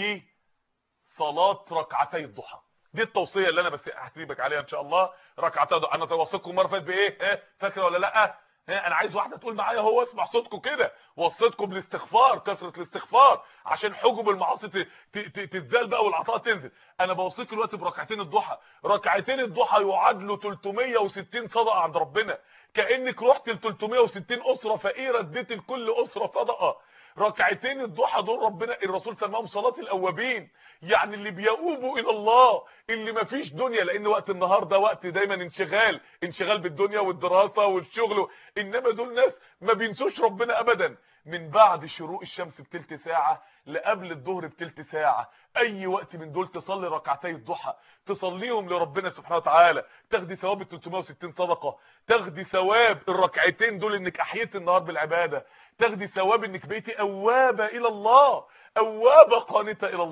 Speaker 1: بصلاه ركعتي الضحى، دي التوصيه اللي انا بس هسيبك عليها ان شاء الله. ركعتي الضحى انا توصيتكم مره فاتت بايه؟ فاكره ولا لا؟ انا عايز واحده تقول معايا هو اسمع صوتكم كده، وصيتكم بالاستغفار، كثره الاستغفار عشان حجب المعاصي تتزال بقى والعطاء تنزل. انا بوصيك دلوقتي بركعتين الضحى، ركعتين الضحى يعادلوا 360 صدقه عند ربنا، كانك رحت ل 360 اسره فقيره اديت لكل اسره صدقه. ركعتين الضحى دول ربنا الرسول سماهم صلاه الاوابين، يعني اللي بيؤوبوا الى الله، اللي مفيش دنيا، لان وقت النهار ده وقت دايما انشغال بالدنيا والدراسه والشغل، انما دول ناس ما بينسوش ربنا ابدا. من بعد شروق الشمس بتلت ساعه لقبل الظهر بتلت ساعه، اي وقت من دول تصلي ركعتي الضحى تصليهم لربنا سبحانه وتعالى تاخدي ثواب 360 صدقه، تاخدي ثواب الركعتين دول انك احييت النهار بالعباده، تاخدي ثواب انك بقيتي اوابه الى الله، اوابه قانته الى الله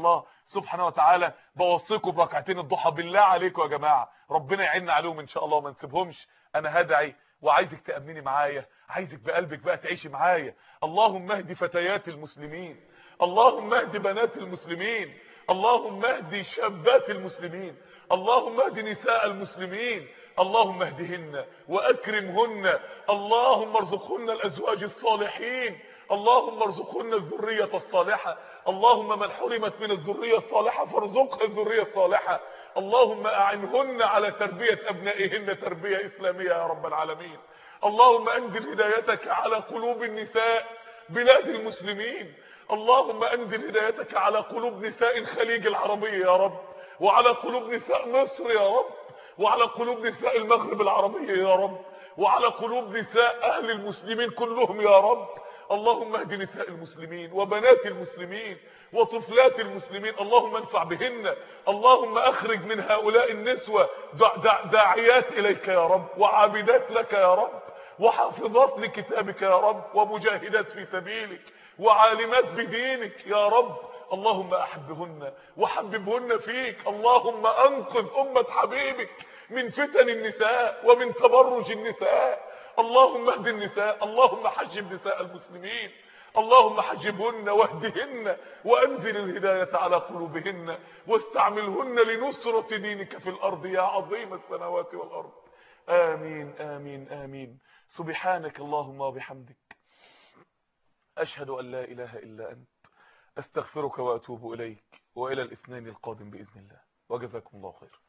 Speaker 1: سبحانه وتعالى بوصيكم بركعتين الضحى بالله عليكم يا جماعه، ربنا يعيننا عليهم ان شاء الله وما نسيبهمش. انا هدعي وعايزك تامني معايا، عايزك بقلبك بقى تعيشي معايا. اللهم اهدي فتيات المسلمين، اللهم اهدي بنات المسلمين، اللهم اهدي شابات المسلمين، اللهم اهدي نساء المسلمين، اللهم اهدهن واكرمهن، اللهم ارزقهن الازواج الصالحين، اللهم ارزقهن الذرية الصالحة، اللهم من حرمت من الذرية الصالحة فارزقها الذرية الصالحة، اللهم اعنهن على تربية ابنائهن تربية اسلامية يا رب العالمين. اللهم انزل هدايتك على قلوب النساء بلاد المسلمين، اللهم انزل هدايتك على قلوب نساء الخليج العربية يا رب، وعلى قلوب نساء مصر يا رب، وعلى قلوب نساء المغرب العربية يا رب، وعلى قلوب نساء اهل المسلمين كلهم يا رب. اللهم اهد نساء المسلمين وبنات المسلمين وطفلات المسلمين، اللهم انفع بهن، اللهم اخرج من هؤلاء النسوة داعيات اليك يا رب، وعابدات لك يا رب، وحافظات لكتابك يا رب، ومجاهدات في سبيلك، وعالمات بدينك يا رب. اللهم احبهن وحببهن فيك، اللهم انقذ امة حبيبك من فتن النساء ومن تبرج النساء. اللهم اهد النساء، اللهم حجب نساء المسلمين، اللهم حجبهن واهدهن وانزل الهداية على قلوبهن، واستعملهن لنصرة دينك في الارض يا عظيم السماوات والارض. آمين آمين آمين. سبحانك اللهم وبحمدك، أشهد أن لا إله إلا أنت، أستغفرك وأتوب إليك، وإلى الاثنين القادم بإذن الله، وجزاكم الله خير.